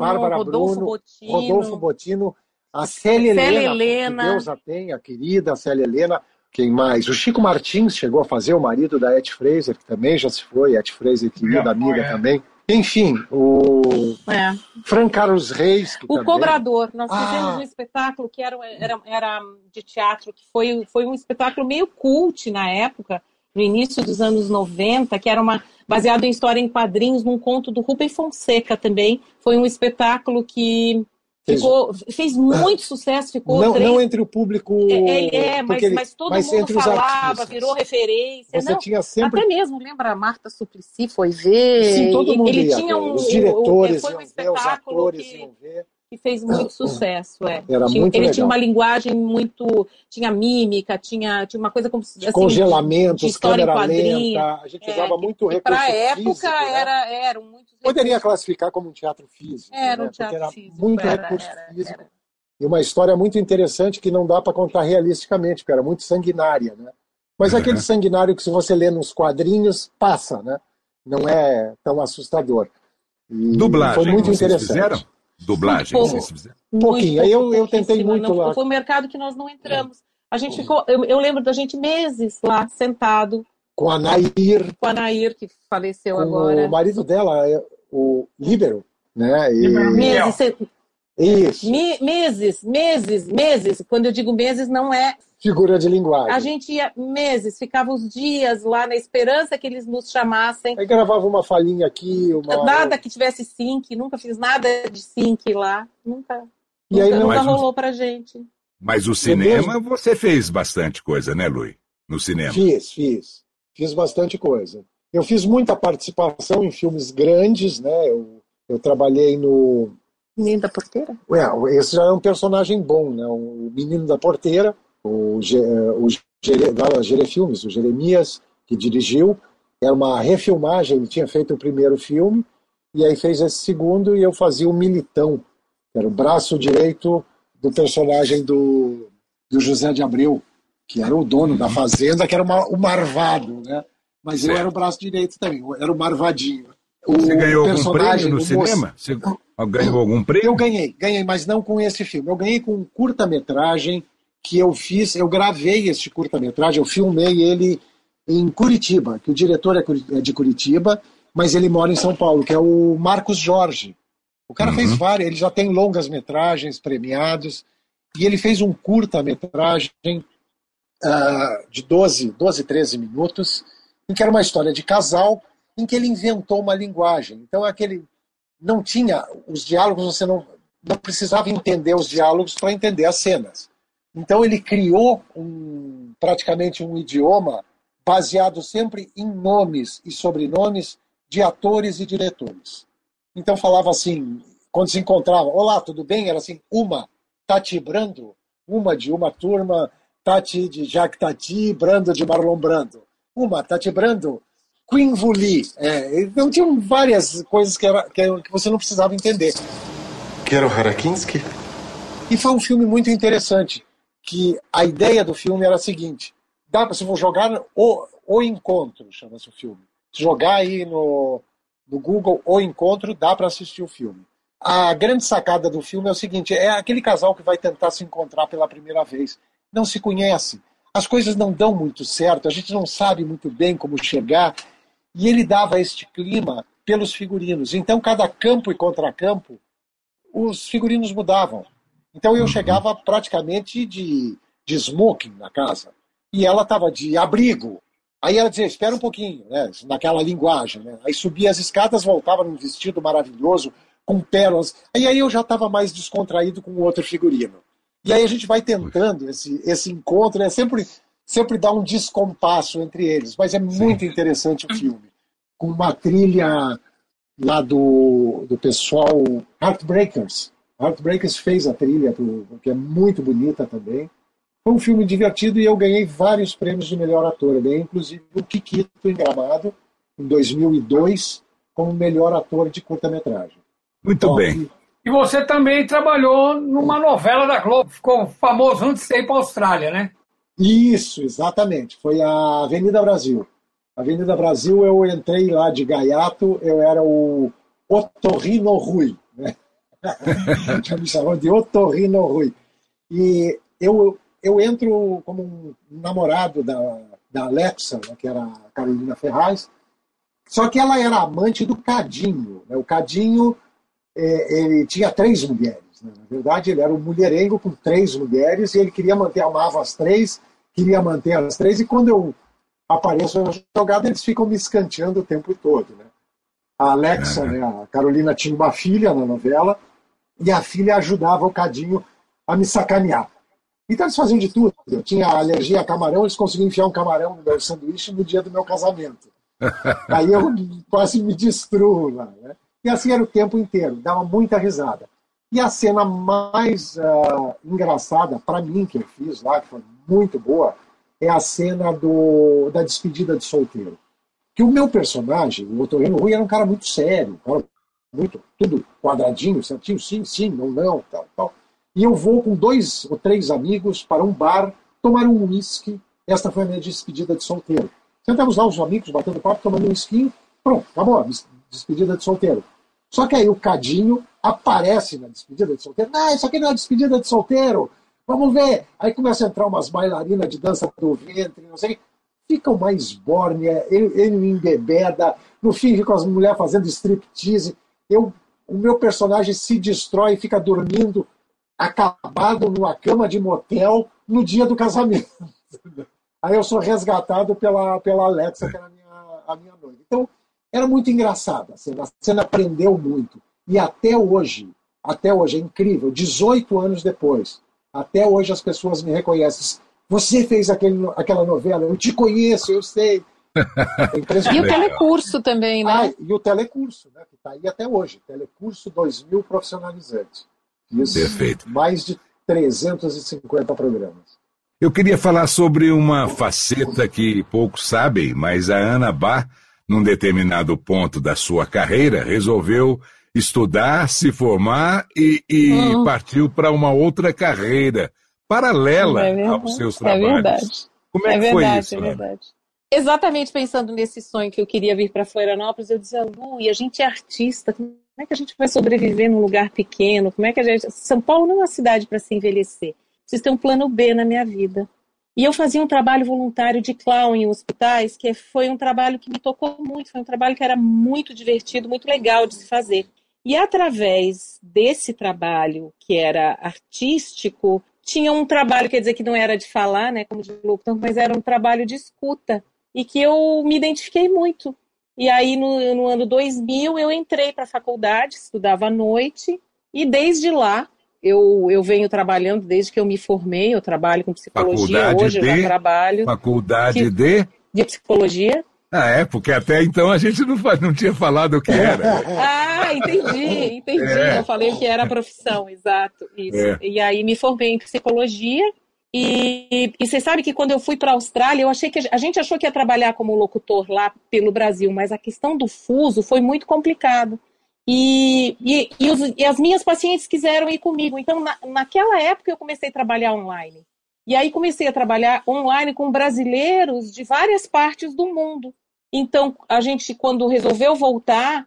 Rodolfo Bottino, a Célia Helena, que Deus a tenha, a querida Célia Helena. Quem mais? O Chico Martins chegou a fazer, o marido da Etty Fraser, que também já se foi, Etty Fraser, querida amiga também. Enfim, o Fran Carlos Reis. Que o também... Cobrador. Nós fizemos um espetáculo que era de teatro, que foi um espetáculo meio cult na época, no início dos anos 90, que era baseado em história em quadrinhos, num conto do Rubem Fonseca também. Foi um espetáculo que fez muito sucesso. Não entre o público... mas todo mundo falava, virou referência. Você tinha sempre... Até mesmo, lembra, a Marta Suplicy foi ver. Sim, todo mundo ele ia tinha ver. Os diretores foi um iam ver, os atores que, iam ver. Que fez muito sucesso, Era muito ele legal. tinha uma linguagem muito... Tinha mímica, tinha uma coisa como... Assim, congelamentos, câmera lenta. A gente usava muito recurso para a época físico, né? eram muitos... Poderia classificar como um teatro físico. Era um né? teatro físico. Muito recurso físico. E uma história muito interessante que não dá para contar realisticamente, porque era muito sanguinária. Né? Mas aquele sanguinário que, se você lê nos quadrinhos, passa. Né? Não é tão assustador. E dublagem, foi muito vocês interessante. Fizeram? Dublagem, vocês fizeram? Um pouquinho. Aí eu tentei muito lá. Foi um mercado que nós não entramos. A gente ficou... Eu lembro da gente meses lá, sentado. Com a Nair. Com a Nair, que faleceu com agora. O marido dela, o Líbero. Né? Isso. Meses. Quando eu digo meses, não é... Figura de linguagem. A gente ia meses, ficava os dias lá na esperança que eles nos chamassem. Aí gravava uma falhinha aqui, Nada que tivesse sync, nunca fiz nada de sync lá. Nunca rolou pra gente. Mas o cinema, você fez bastante coisa, né, Lui? No cinema. Fiz bastante coisa. Eu fiz muita participação em filmes grandes, né? Eu trabalhei no... Menino da Porteira? Esse já é um personagem bom, né? O Menino da Porteira, o Filmes, o Jeremias, que dirigiu. Era uma refilmagem, ele tinha feito o primeiro filme, e aí fez esse segundo, e eu fazia o Militão, que era o braço direito do personagem do José de Abreu, que era o dono da fazenda, que era o Marvado, né? Mas eu era o braço direito também, eu era o Marvadinho. Você ganhou algum prêmio no cinema? Você ganhou algum prêmio? Eu ganhei, mas não com esse filme. Eu ganhei com um curta-metragem que eu fiz, eu gravei este curta-metragem, eu filmei ele em Curitiba, que o diretor é de Curitiba, mas ele mora em São Paulo, que é o Marcos Jorge. O cara fez vários, ele já tem longas metragens premiados, e ele fez um curta-metragem de 12, 13 minutos, em que era uma história de casal, em que ele inventou uma linguagem. Então, não tinha os diálogos, você não precisava entender os diálogos para entender as cenas. Então, ele criou praticamente um idioma baseado sempre em nomes e sobrenomes de atores e diretores. Então, falava assim, quando se encontrava, olá, tudo bem? Era assim, Tati Brando, uma de uma turma, Tati de Jacques Tati, Brando de Marlon Brando. Tati Brando, Queen Vully. Então tinham várias coisas que você não precisava entender. Quero Harakinski? E foi um filme muito interessante, que a ideia do filme era a seguinte, se for jogar O Encontro, chama-se o filme. Se jogar aí no Google O Encontro, dá para assistir o filme. A grande sacada do filme é o seguinte, é aquele casal que vai tentar se encontrar pela primeira vez. Não se conhece. As coisas não dão muito certo, a gente não sabe muito bem como chegar, e ele dava este clima pelos figurinos. Então, cada campo e contracampo, os figurinos mudavam. Então, eu chegava praticamente de smoking na casa, e ela estava de abrigo. Aí ela dizia, espera um pouquinho, né, naquela linguagem. Né? Aí subia as escadas, voltava num vestido maravilhoso, com pérolas. Aí eu já estava mais descontraído com o outro figurino. E aí a gente vai tentando esse encontro, sempre dá um descompasso entre eles, mas é muito interessante o filme. Com uma trilha lá do pessoal Heartbreakers. Heartbreakers fez a trilha, que é muito bonita também. Foi um filme divertido e eu ganhei vários prêmios de melhor ator. Eu ganhei inclusive o Kikito em Gramado, em 2002, como melhor ator de curta-metragem. Muito bem. E você também trabalhou numa novela da Globo, ficou famoso antes de ir para a Austrália, né? Isso, exatamente. Foi a Avenida Brasil. A Avenida Brasil, eu entrei lá de gaiato, eu era o Otorrino Rui. Né? Já me chamavam de Otorrino Rui. E eu entro como um namorado da Alexa, né, que era a Carolina Ferraz, só que ela era amante do Cadinho. Né? O Cadinho... ele tinha 3 mulheres. Né? Na verdade, ele era um mulherengo com 3 mulheres e ele queria amava as 3, queria manter as 3, e quando eu apareço na jogada, eles ficam me escanteando o tempo todo. Né? A Alexa, né, a Carolina, tinha uma filha na novela e a filha ajudava o Cadinho a me sacanear. Então eles faziam de tudo. Eu tinha alergia a camarão, eles conseguiam enfiar um camarão no meu sanduíche no dia do meu casamento. Aí eu quase me destruo lá, né? E assim era o tempo inteiro, dava muita risada. E a cena mais engraçada, para mim, que eu fiz lá, que foi muito boa, é a cena da despedida de solteiro. Que o meu personagem, o Otorrino Rui, era um cara muito sério, tudo quadradinho, certinho, sim, não, tal. E eu vou com 2 ou 3 amigos para um bar tomar um uísque. Esta foi a minha despedida de solteiro. Sentamos lá os amigos, batendo papo, tomando um uísque, pronto, acabou. Despedida de solteiro. Só que aí o Cadinho aparece na despedida de solteiro. Isso aqui não é despedida de solteiro. Vamos ver. Aí começa a entrar umas bailarinas de dança do ventre, não sei. Fica uma esbórnia, ele me embebeda. No fim, fica as mulheres fazendo striptease. Eu o meu personagem se destrói e fica dormindo acabado numa cama de motel no dia do casamento. Aí eu sou resgatado pela Alexa, que era a minha noiva. Então, era muito engraçado. A cena aprendeu muito. E até hoje é incrível, 18 anos depois, até hoje as pessoas me reconhecem. Você fez aquela novela, eu te conheço, eu sei. E o telecurso também, né? E o telecurso, né, que está aí até hoje. Telecurso 2000 profissionalizantes. Isso, perfeito. Mais de 350 programas. Eu queria falar sobre uma faceta que poucos sabem, mas a Ana Bá, num determinado ponto da sua carreira, resolveu estudar, se formar e partiu para uma outra carreira paralela aos seus trabalhos. É verdade. Como é que foi isso? É verdade. Exatamente pensando nesse sonho que eu queria vir para Florianópolis, eu dizia, Lu, e a gente é artista, como é que a gente vai sobreviver num lugar pequeno? Como é que a gente... São Paulo não é uma cidade para se envelhecer. Preciso ter um plano B na minha vida. E eu fazia um trabalho voluntário de clown em hospitais, que foi um trabalho que me tocou muito, foi um trabalho que era muito divertido, muito legal de se fazer. E através desse trabalho, que era artístico, tinha um trabalho, quer dizer, que não era de falar, né, como de locutor, mas era um trabalho de escuta, e que eu me identifiquei muito. E aí, no ano 2000, eu entrei para a faculdade, estudava à noite, e desde lá, eu venho trabalhando, desde que eu me formei, eu trabalho com psicologia, hoje eu já trabalho... Faculdade de psicologia. Porque até então a gente não tinha falado o que era. Entendi. Eu falei que era a profissão, exato. Isso. E aí me formei em psicologia e você sabe que quando eu fui para a Austrália, a gente achou que ia trabalhar como locutor lá pelo Brasil, mas a questão do fuso foi muito complicado. E as minhas pacientes quiseram ir comigo. Então, naquela época, eu comecei a trabalhar online. E aí comecei a trabalhar online com brasileiros de várias partes do mundo. Então, a gente, quando resolveu voltar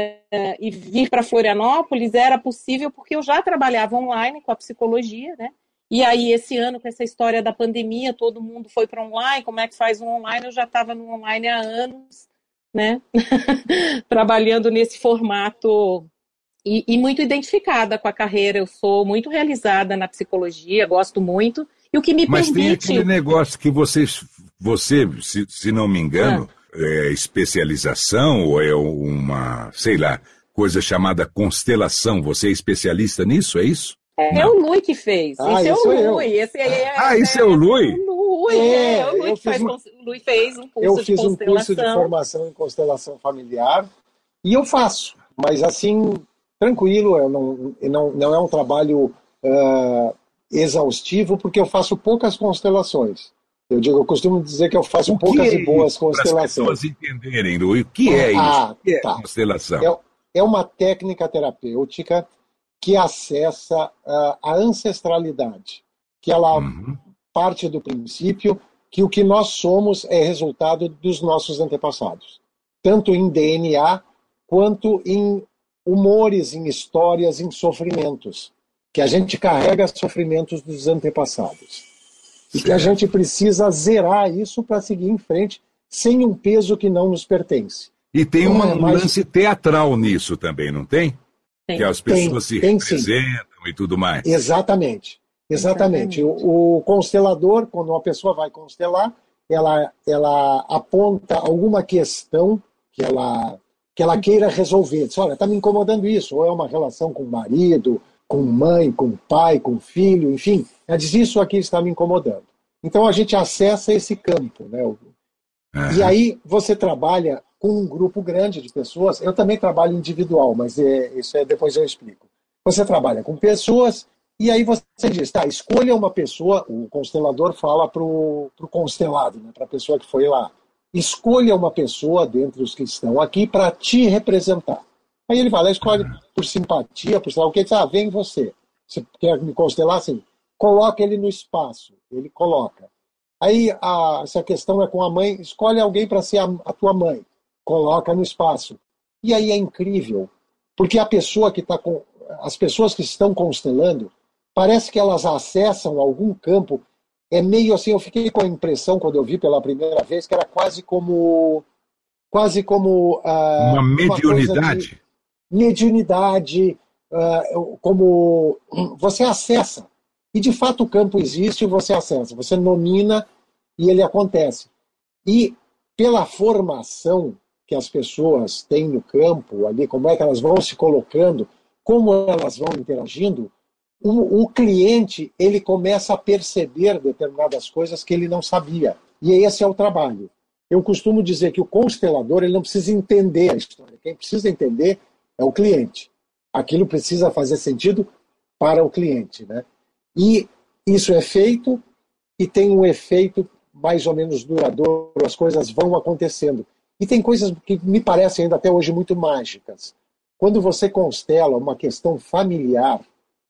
e vir para Florianópolis, era possível porque eu já trabalhava online com a psicologia, né? E aí, esse ano, com essa história da pandemia, todo mundo foi para online, como é que faz um online? Eu já estava no online há anos, né? Trabalhando nesse formato e muito identificada com a carreira. Eu sou muito realizada na psicologia, gosto muito. E o que me Mas permite... tem aquele negócio que você se não me engano, é especialização ou é uma, sei lá, coisa chamada constelação. Você é especialista nisso, é isso? É o Lui que fez. Esse é o Lui. Esse é o Lui? O Lui que faz. O Lui fez um curso de constelação. Eu fiz um curso de formação em constelação familiar e eu faço, mas assim, tranquilo, não é um trabalho exaustivo, porque eu faço poucas constelações. Eu costumo dizer que eu faço poucas e boas constelações. Para as pessoas entenderem, Lui, o que é isso? O que é constelação? É uma técnica terapêutica que acessa a ancestralidade, que ela parte do princípio que o que nós somos é resultado dos nossos antepassados, tanto em DNA quanto em humores, em histórias, em sofrimentos, que a gente carrega sofrimentos dos antepassados. E que a gente precisa zerar isso para seguir em frente sem um peso que não nos pertence. E tem um lance teatral nisso também, não tem? Que as pessoas se representam e tudo mais. Exatamente. O constelador, quando uma pessoa vai constelar, ela aponta alguma questão que ela queira resolver. Diz, olha, está me incomodando isso. Ou é uma relação com o marido, com mãe, com pai, com filho, enfim. Ela diz, isso aqui está me incomodando. Então a gente acessa esse campo, né? E aí você trabalha com um grupo grande de pessoas. Eu também trabalho individual, mas depois eu explico. Você trabalha com pessoas e aí você diz, tá, escolha uma pessoa, o constelador fala para o constelado, né, para a pessoa que foi lá, escolha uma pessoa dentre os que estão aqui para te representar. Aí ele vai lá, escolhe por simpatia, por sei lá o que, diz, vem você. Você quer me constelar assim? Coloca ele no espaço, ele coloca. Aí, se a questão é com a mãe, escolhe alguém para ser a tua mãe. Coloca no espaço. E aí é incrível, porque as pessoas que estão constelando, parece que elas acessam algum campo, é meio assim, eu fiquei com a impressão, quando eu vi pela primeira vez, que era quase como uma mediunidade. mediunidade, como você acessa. E, de fato, o campo existe e você acessa. Você nomina e ele acontece. E, pela formação que as pessoas têm no campo, ali, como é que elas vão se colocando, como elas vão interagindo, o cliente ele começa a perceber determinadas coisas que ele não sabia. E esse é o trabalho. Eu costumo dizer que o constelador ele não precisa entender a história. Quem precisa entender é o cliente. Aquilo precisa fazer sentido para o cliente, né? E isso é feito e tem um efeito mais ou menos duradouro, as coisas vão acontecendo. E tem coisas que me parecem ainda até hoje muito mágicas. Quando você constela uma questão familiar,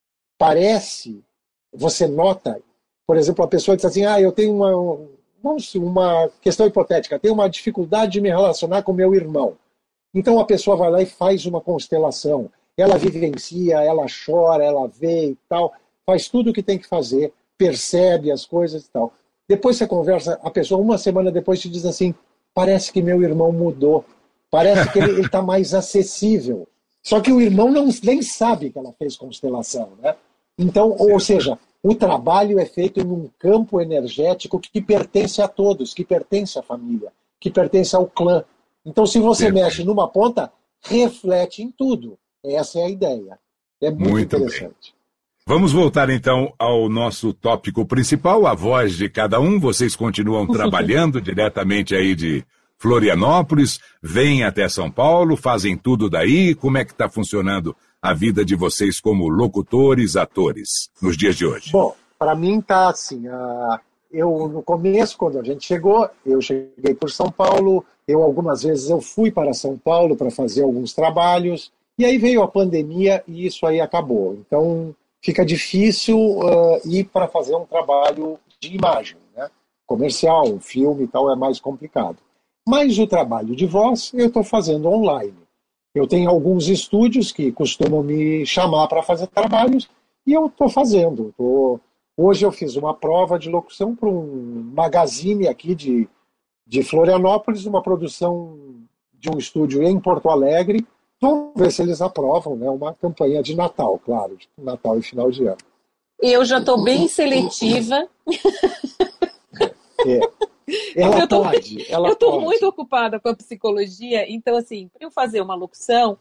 você nota, por exemplo, a pessoa diz assim, eu tenho uma questão hipotética, tenho uma dificuldade de me relacionar com meu irmão. Então a pessoa vai lá e faz uma constelação. Ela vivencia, ela chora, ela vê e tal, faz tudo o que tem que fazer, percebe as coisas e tal. Depois você conversa, a pessoa uma semana depois te diz assim, parece que meu irmão mudou, parece que ele está mais acessível. Só que o irmão nem sabe que ela fez constelação, né? Então, ou seja, o trabalho é feito num campo energético que pertence a todos, que pertence à família, que pertence ao clã. Então, se você mexe numa ponta, reflete em tudo. Essa é a ideia. É muito interessante. Bem. Vamos voltar, então, ao nosso tópico principal, a voz de cada um. Vocês continuam trabalhando diretamente aí de Florianópolis, vêm até São Paulo, fazem tudo daí. Como é que está funcionando a vida de vocês como locutores, atores, nos dias de hoje? Bom, para mim está assim, eu no começo, quando a gente chegou, eu cheguei por São Paulo, algumas vezes eu fui para São Paulo para fazer alguns trabalhos, e aí veio a pandemia e isso aí acabou. Então fica difícil ir para fazer um trabalho de imagem, né? Comercial, um filme e tal, é mais complicado. Mas o trabalho de voz eu estou fazendo online. Eu tenho alguns estúdios que costumam me chamar para fazer trabalhos e eu estou fazendo. Hoje eu fiz uma prova de locução para um magazine aqui de Florianópolis, uma produção de um estúdio em Porto Alegre. Vamos ver se eles aprovam, né? Uma campanha de Natal, claro, tipo Natal e final de ano. Eu já estou bem seletiva. Ela eu estou muito ocupada com a psicologia, então, assim, para eu fazer uma locução,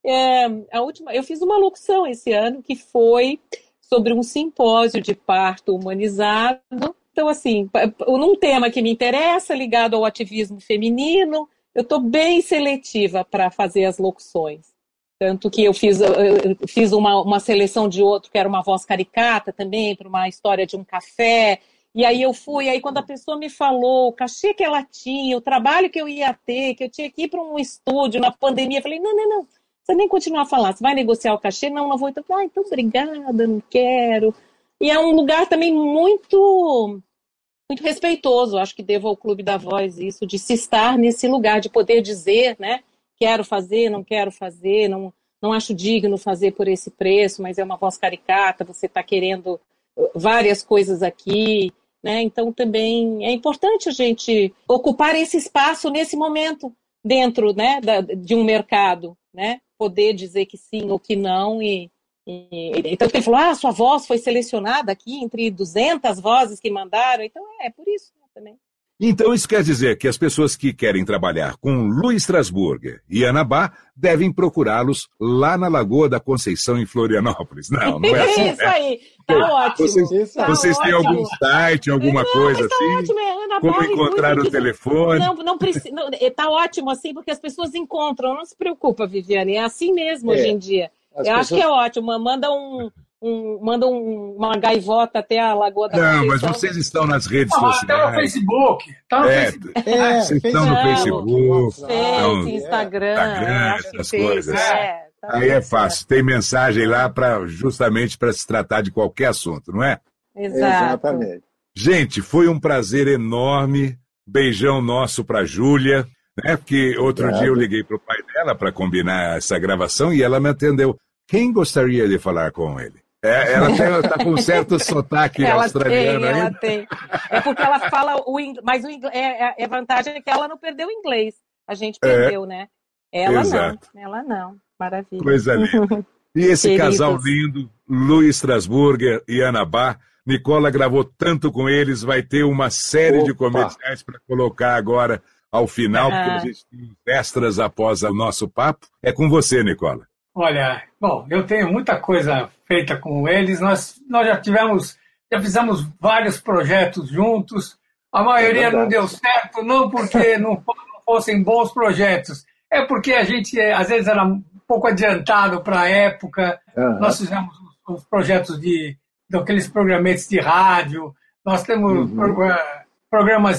eu fiz uma locução esse ano que foi sobre um simpósio de parto humanizado. Então, assim, num tema que me interessa, ligado ao ativismo feminino, eu estou bem seletiva para fazer as locuções. Tanto que eu fiz uma seleção de outro, que era uma voz caricata também, para uma história de um café. E aí aí quando a pessoa me falou o cachê que ela tinha, o trabalho que eu ia ter, que eu tinha que ir para um estúdio na pandemia, eu falei, não, você nem continuar a falar, você vai negociar o cachê? Não vou. Então, então obrigada, não quero. E é um lugar também muito, muito respeitoso, acho que devo ao Clube da Voz isso, de se estar nesse lugar, de poder dizer, né, quero fazer, não quero fazer, não acho digno fazer por esse preço, mas é uma voz caricata, você está querendo várias coisas aqui, né? Então também é importante a gente ocupar esse espaço nesse momento dentro, né, de um mercado, né? Poder dizer que sim ou que não então ele falou, sua voz foi selecionada aqui entre 200 vozes que mandaram, então é por isso, né, também. Então isso quer dizer que as pessoas que querem trabalhar com Luiz Strasburger e Ana Bá devem procurá-los lá na Lagoa da Conceição, em Florianópolis. Não é assim, isso aí, tá ótimo. Vocês têm algum site, alguma coisa assim? Ótimo, Ana como encontrar o telefone? Não precisa, tá ótimo assim, porque as pessoas encontram, não se preocupa, Viviane, é assim mesmo hoje em dia. Acho que é ótimo, manda uma gaivota até a Lagoa da Conceição. Não, mas vocês estão nas redes sociais. Está no Facebook. Vocês estão no Facebook. Instagram, essas coisas. Aí é fácil. Tem mensagem lá justamente para se tratar de qualquer assunto, não é? Exatamente. Gente, foi um prazer enorme. Beijão nosso para a Júlia. Né? Porque outro dia eu liguei para o pai dela para combinar essa gravação e ela me atendeu. Quem gostaria de falar com ele? Ela está com um certo sotaque australiano. Ela tem. É porque ela fala o inglês, mas a vantagem é que ela não perdeu o inglês. A gente perdeu, né? Ela não. Maravilha. Coisa linda. E esse Queridos. casal lindo, Louis Strasburger e Ana Bach, Nicola gravou tanto com eles, vai ter uma série de comerciais para colocar agora ao final, porque a gente tem extras após o nosso papo. É com você, Nicola. Olha, bom, eu tenho muita coisa feita com eles. Nós já fizemos vários projetos juntos. A maioria não deu certo, não porque não fossem bons projetos, é porque a gente, às vezes, era um pouco adiantado para a época. Nós fizemos os projetos daqueles programetes de rádio, nós temos programas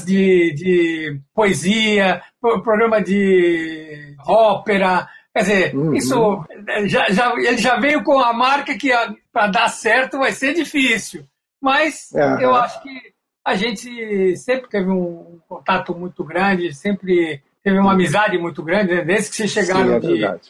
de poesia, programa de ópera. Quer dizer, isso ele já veio com a marca que para dar certo vai ser difícil. Mas eu acho que a gente sempre teve um contato muito grande, sempre teve uma amizade muito grande, né? Desde que vocês chegaram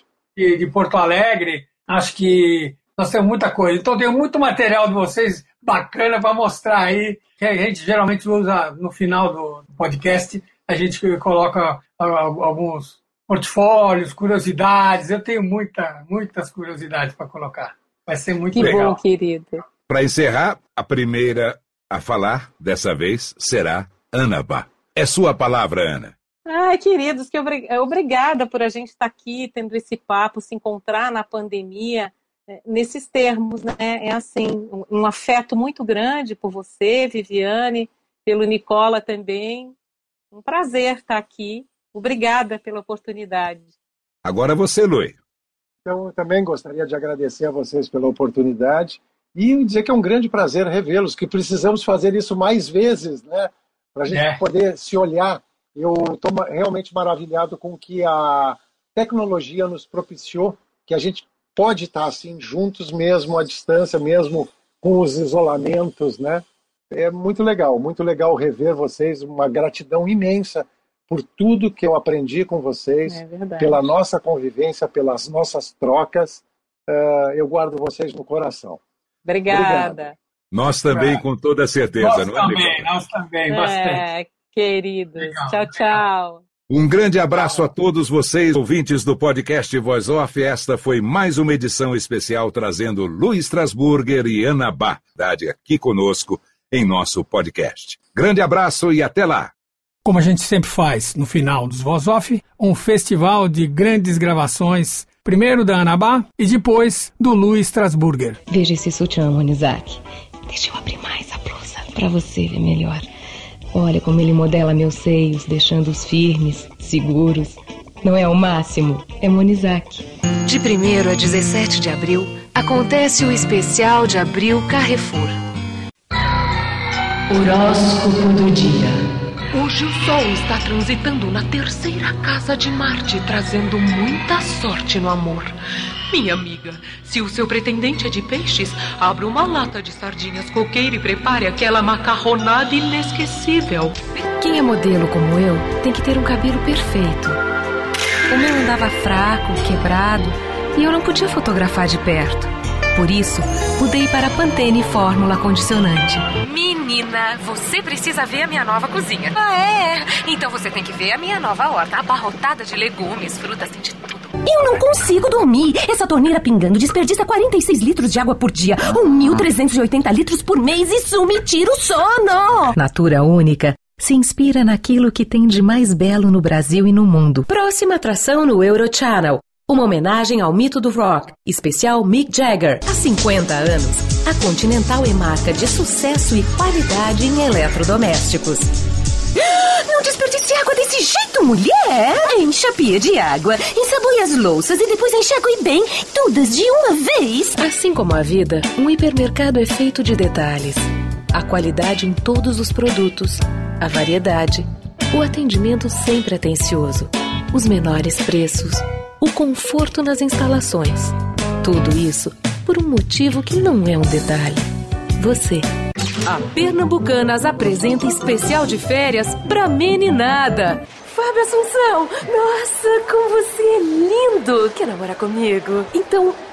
de Porto Alegre, acho que nós temos muita coisa. Então tem muito material de vocês bacana para mostrar aí, que a gente geralmente usa no final do podcast, a gente coloca alguns portfólios, curiosidades. Eu tenho muitas curiosidades para colocar. Vai ser muito legal. Que bom, querido. Para encerrar, a primeira a falar, dessa vez, será Ana Bach. É sua palavra, Ana. Ai, queridos, obrigada por a gente estar aqui, tendo esse papo, se encontrar na pandemia, nesses termos, né? É assim, um afeto muito grande por você, Viviane, pelo Nicola também. Um prazer estar aqui. Obrigada pela oportunidade. Agora você, Lui. Então, eu também gostaria de agradecer a vocês pela oportunidade e dizer que é um grande prazer revê-los, que precisamos fazer isso mais vezes, né? Para a gente poder se olhar. Eu estou realmente maravilhado com o que a tecnologia nos propiciou, que a gente pode estar assim juntos mesmo à distância, mesmo com os isolamentos, né? É muito legal rever vocês, uma gratidão imensa por tudo que eu aprendi com vocês, pela nossa convivência, pelas nossas trocas. Eu guardo vocês no coração. Obrigada. Nós também, com toda certeza. Nós também, bastante. Queridos. Legal, tchau, tchau. Um grande abraço a todos vocês, ouvintes do podcast Voz Off. Esta foi mais uma edição especial trazendo Louis Strasburger e Ana Bach aqui conosco em nosso podcast. Grande abraço e até lá. Como a gente sempre faz no final dos Voz Off, um festival de grandes gravações, primeiro da Ana Bach e depois do Louis Strasburger. Veja esse sutiã, Monizac. Deixa eu abrir mais a blusa para você ver melhor. Olha como ele modela meus seios, deixando-os firmes, seguros. Não é o máximo? É Monizac. De 1º a 17 de abril, acontece o especial de Abril Carrefour. Horóscopo do dia. Hoje o Sol está transitando na 3ª casa de Marte, trazendo muita sorte no amor. Minha amiga, se o seu pretendente é de peixes, abra uma lata de sardinhas coqueiro e prepare aquela macarronada inesquecível. Quem é modelo como eu tem que ter um cabelo perfeito. O meu andava fraco, quebrado, e eu não podia fotografar de perto. Por isso, mudei para Pantene Fórmula Condicionante. Menina, você precisa ver a minha nova cozinha. Ah, é? Então você tem que ver a minha nova horta, abarrotada de legumes, frutas, tem de tudo. Eu não consigo dormir. Essa torneira pingando desperdiça 46 litros de água por dia, 1.380 litros por mês. Isso me tira o sono. Natura Única se inspira naquilo que tem de mais belo no Brasil e no mundo. Próxima atração no Eurochannel. Uma homenagem ao mito do rock, especial Mick Jagger. Há 50 anos, a Continental é marca de sucesso e qualidade em eletrodomésticos. Não desperdice água desse jeito, mulher! Encha a pia de água, ensaboe as louças e depois enxague bem, todas de uma vez. Assim como a vida, um hipermercado é feito de detalhes. A qualidade em todos os produtos, a variedade, o atendimento sempre atencioso, os menores preços, o conforto nas instalações. Tudo isso por um motivo que não é um detalhe. Você. A Pernambucanas apresenta especial de férias pra meninada. Fábio Assunção, nossa, como você é lindo! Quer namorar comigo? Então,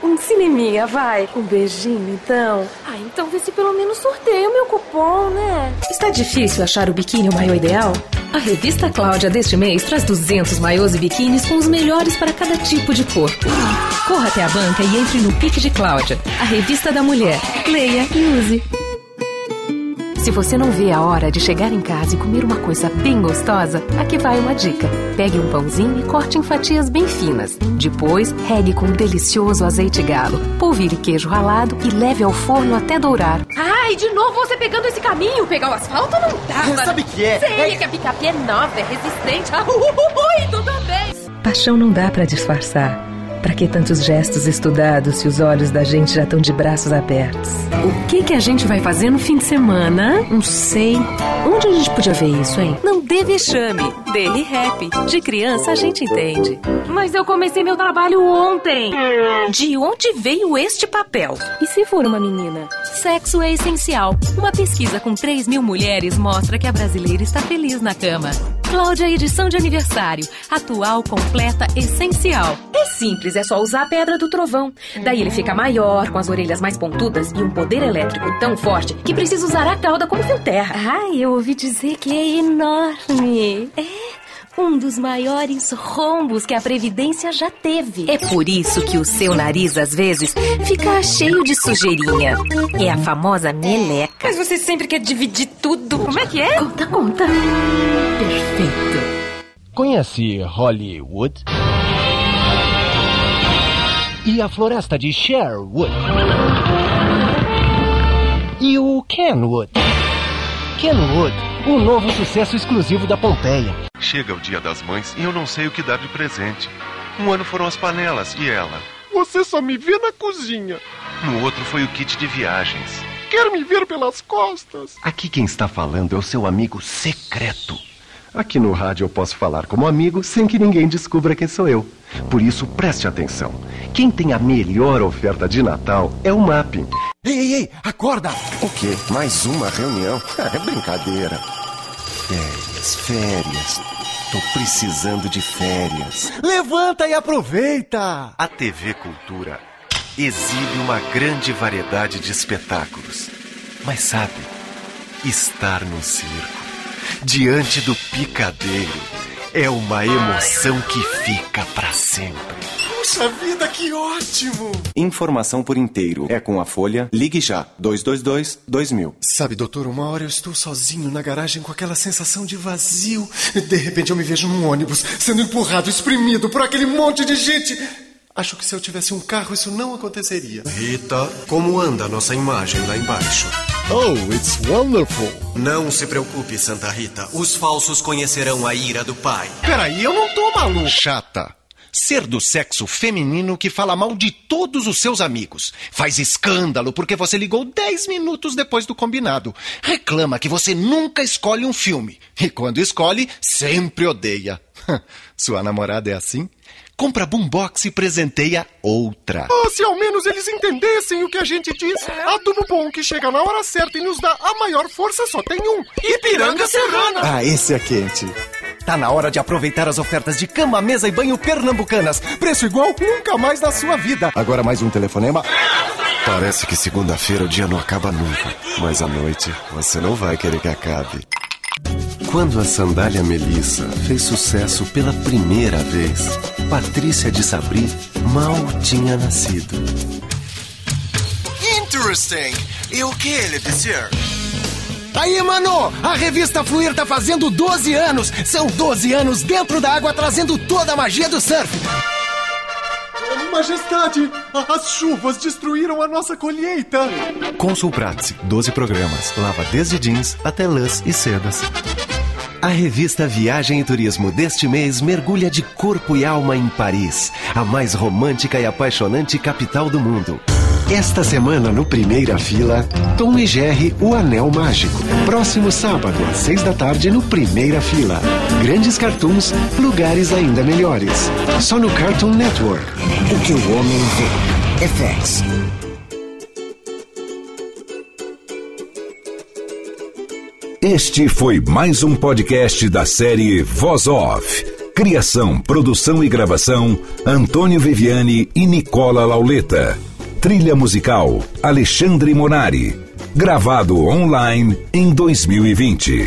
Um cineminha, vai. Um beijinho, então. Ah, então vê se pelo menos sorteio meu cupom, né? Está difícil achar o biquíni ou maiô ideal? A revista Cláudia deste mês traz 200 maiôs e biquínis com os melhores para cada tipo de corpo. Corra até a banca e entre no Pique de Cláudia, a revista da mulher. Leia e use. Se você não vê a hora de chegar em casa e comer uma coisa bem gostosa, aqui vai uma dica. Pegue um pãozinho e corte em fatias bem finas. Depois, regue com um delicioso azeite galo, polvilhe queijo ralado e leve ao forno até dourar. Ai, de novo você pegando esse caminho. Pegar o asfalto não dá. Sabe o que é? Sei que a picape é nova, é resistente. Ui, tudo bem. Paixão não dá pra disfarçar. Pra que tantos gestos estudados se os olhos da gente já estão de braços abertos? O que a gente vai fazer no fim de semana? Não sei. Onde a gente podia ver isso, hein? Não dê vexame. Dele rap. De criança a gente entende. Mas eu comecei meu trabalho ontem. De onde veio este papel? E se for uma menina? Sexo é essencial. Uma pesquisa com 3.000 mulheres mostra que a brasileira está feliz na cama. Cláudia, edição de aniversário. Atual, completa, essencial. É simples, é só usar a pedra do trovão. Daí ele fica maior, com as orelhas mais pontudas e um poder elétrico tão forte que precisa usar a cauda como fio terra. Ai, eu ouvi dizer que é enorme. Um dos maiores rombos que a Previdência já teve. É por isso que o seu nariz, às vezes, fica cheio de sujeirinha. É a famosa meleca. Mas você sempre quer dividir tudo. Como é que é? Conta. Perfeito. Conhece Hollywood? E a floresta de Sherwood? E o Kenwood? Kenwood, o novo sucesso exclusivo da Pompeia. Chega o Dia das Mães e eu não sei o que dar de presente. Um ano foram as panelas e ela. Você só me vê na cozinha. No outro foi o kit de viagens. Quer me ver pelas costas? Aqui quem está falando é o seu amigo secreto. Aqui no rádio eu posso falar como amigo sem que ninguém descubra quem sou eu. Por isso, preste atenção. Quem tem a melhor oferta de Natal é o Mapping. Ei, acorda! O quê? Mais uma reunião? É brincadeira. Férias. Tô precisando de férias. Levanta e aproveita! A TV Cultura exibe uma grande variedade de espetáculos. Mas sabe, estar no circo, diante do picadeiro, é uma emoção que fica pra sempre. Puxa vida, que ótimo! Informação por inteiro. É com a Folha. Ligue já. 222-2000. Sabe, doutor, uma hora eu estou sozinho na garagem com aquela sensação de vazio. De repente eu me vejo num ônibus, sendo empurrado, espremido por aquele monte de gente. Acho que se eu tivesse um carro isso não aconteceria. Rita, como anda a nossa imagem lá embaixo? Oh, it's wonderful. Não se preocupe, Santa Rita. Os falsos conhecerão a ira do pai. Peraí, eu não tô maluco. Chata. Ser do sexo feminino que fala mal de todos os seus amigos. Faz escândalo porque você ligou 10 minutos depois do combinado. Reclama que você nunca escolhe um filme. E quando escolhe, sempre odeia. Sua namorada é assim? Compra Boombox e presenteia outra. Oh, se ao menos eles entendessem o que a gente diz. Adubo bom que chega na hora certa e nos dá a maior força só tem um. Ipiranga Serrana. Ah, esse é quente. Tá na hora de aproveitar as ofertas de cama, mesa e banho pernambucanas. Preço igual nunca mais na sua vida. Agora mais um telefonema. Parece que segunda-feira o dia não acaba nunca. Mas à noite você não vai querer que acabe. Quando a sandália Melissa fez sucesso pela primeira vez, Patrícia de Sabri mal tinha nascido. Interesting. E o que ele dizer? Aí, mano, a revista Fluir tá fazendo 12 anos. São 12 anos dentro da água, trazendo toda a magia do surf. Majestade, as chuvas destruíram a nossa colheita. Consul Pratice, 12 programas. Lava desde jeans até lãs e sedas. A revista Viagem e Turismo deste mês mergulha de corpo e alma em Paris, a mais romântica e apaixonante capital do mundo. Esta semana, no Primeira Fila, Tom e Jerry, o Anel Mágico. Próximo sábado, às 6 da tarde, no Primeira Fila. Grandes cartoons, lugares ainda melhores. Só no Cartoon Network. O que o homem vê. FX. Este foi mais um podcast da série Voz Off. Criação, produção e gravação, Antônio Viviani e Nicola Lauleta. Trilha musical, Alexandre Monari. Gravado online em 2020.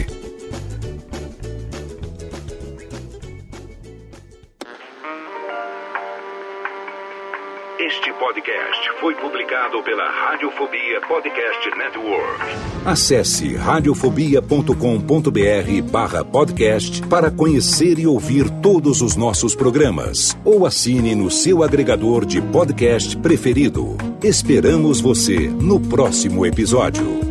Este podcast foi publicado pela Radiofobia Podcast Network. Acesse radiofobia.com.br/podcast para conhecer e ouvir todos os nossos programas. Ou assine no seu agregador de podcast preferido. Esperamos você no próximo episódio.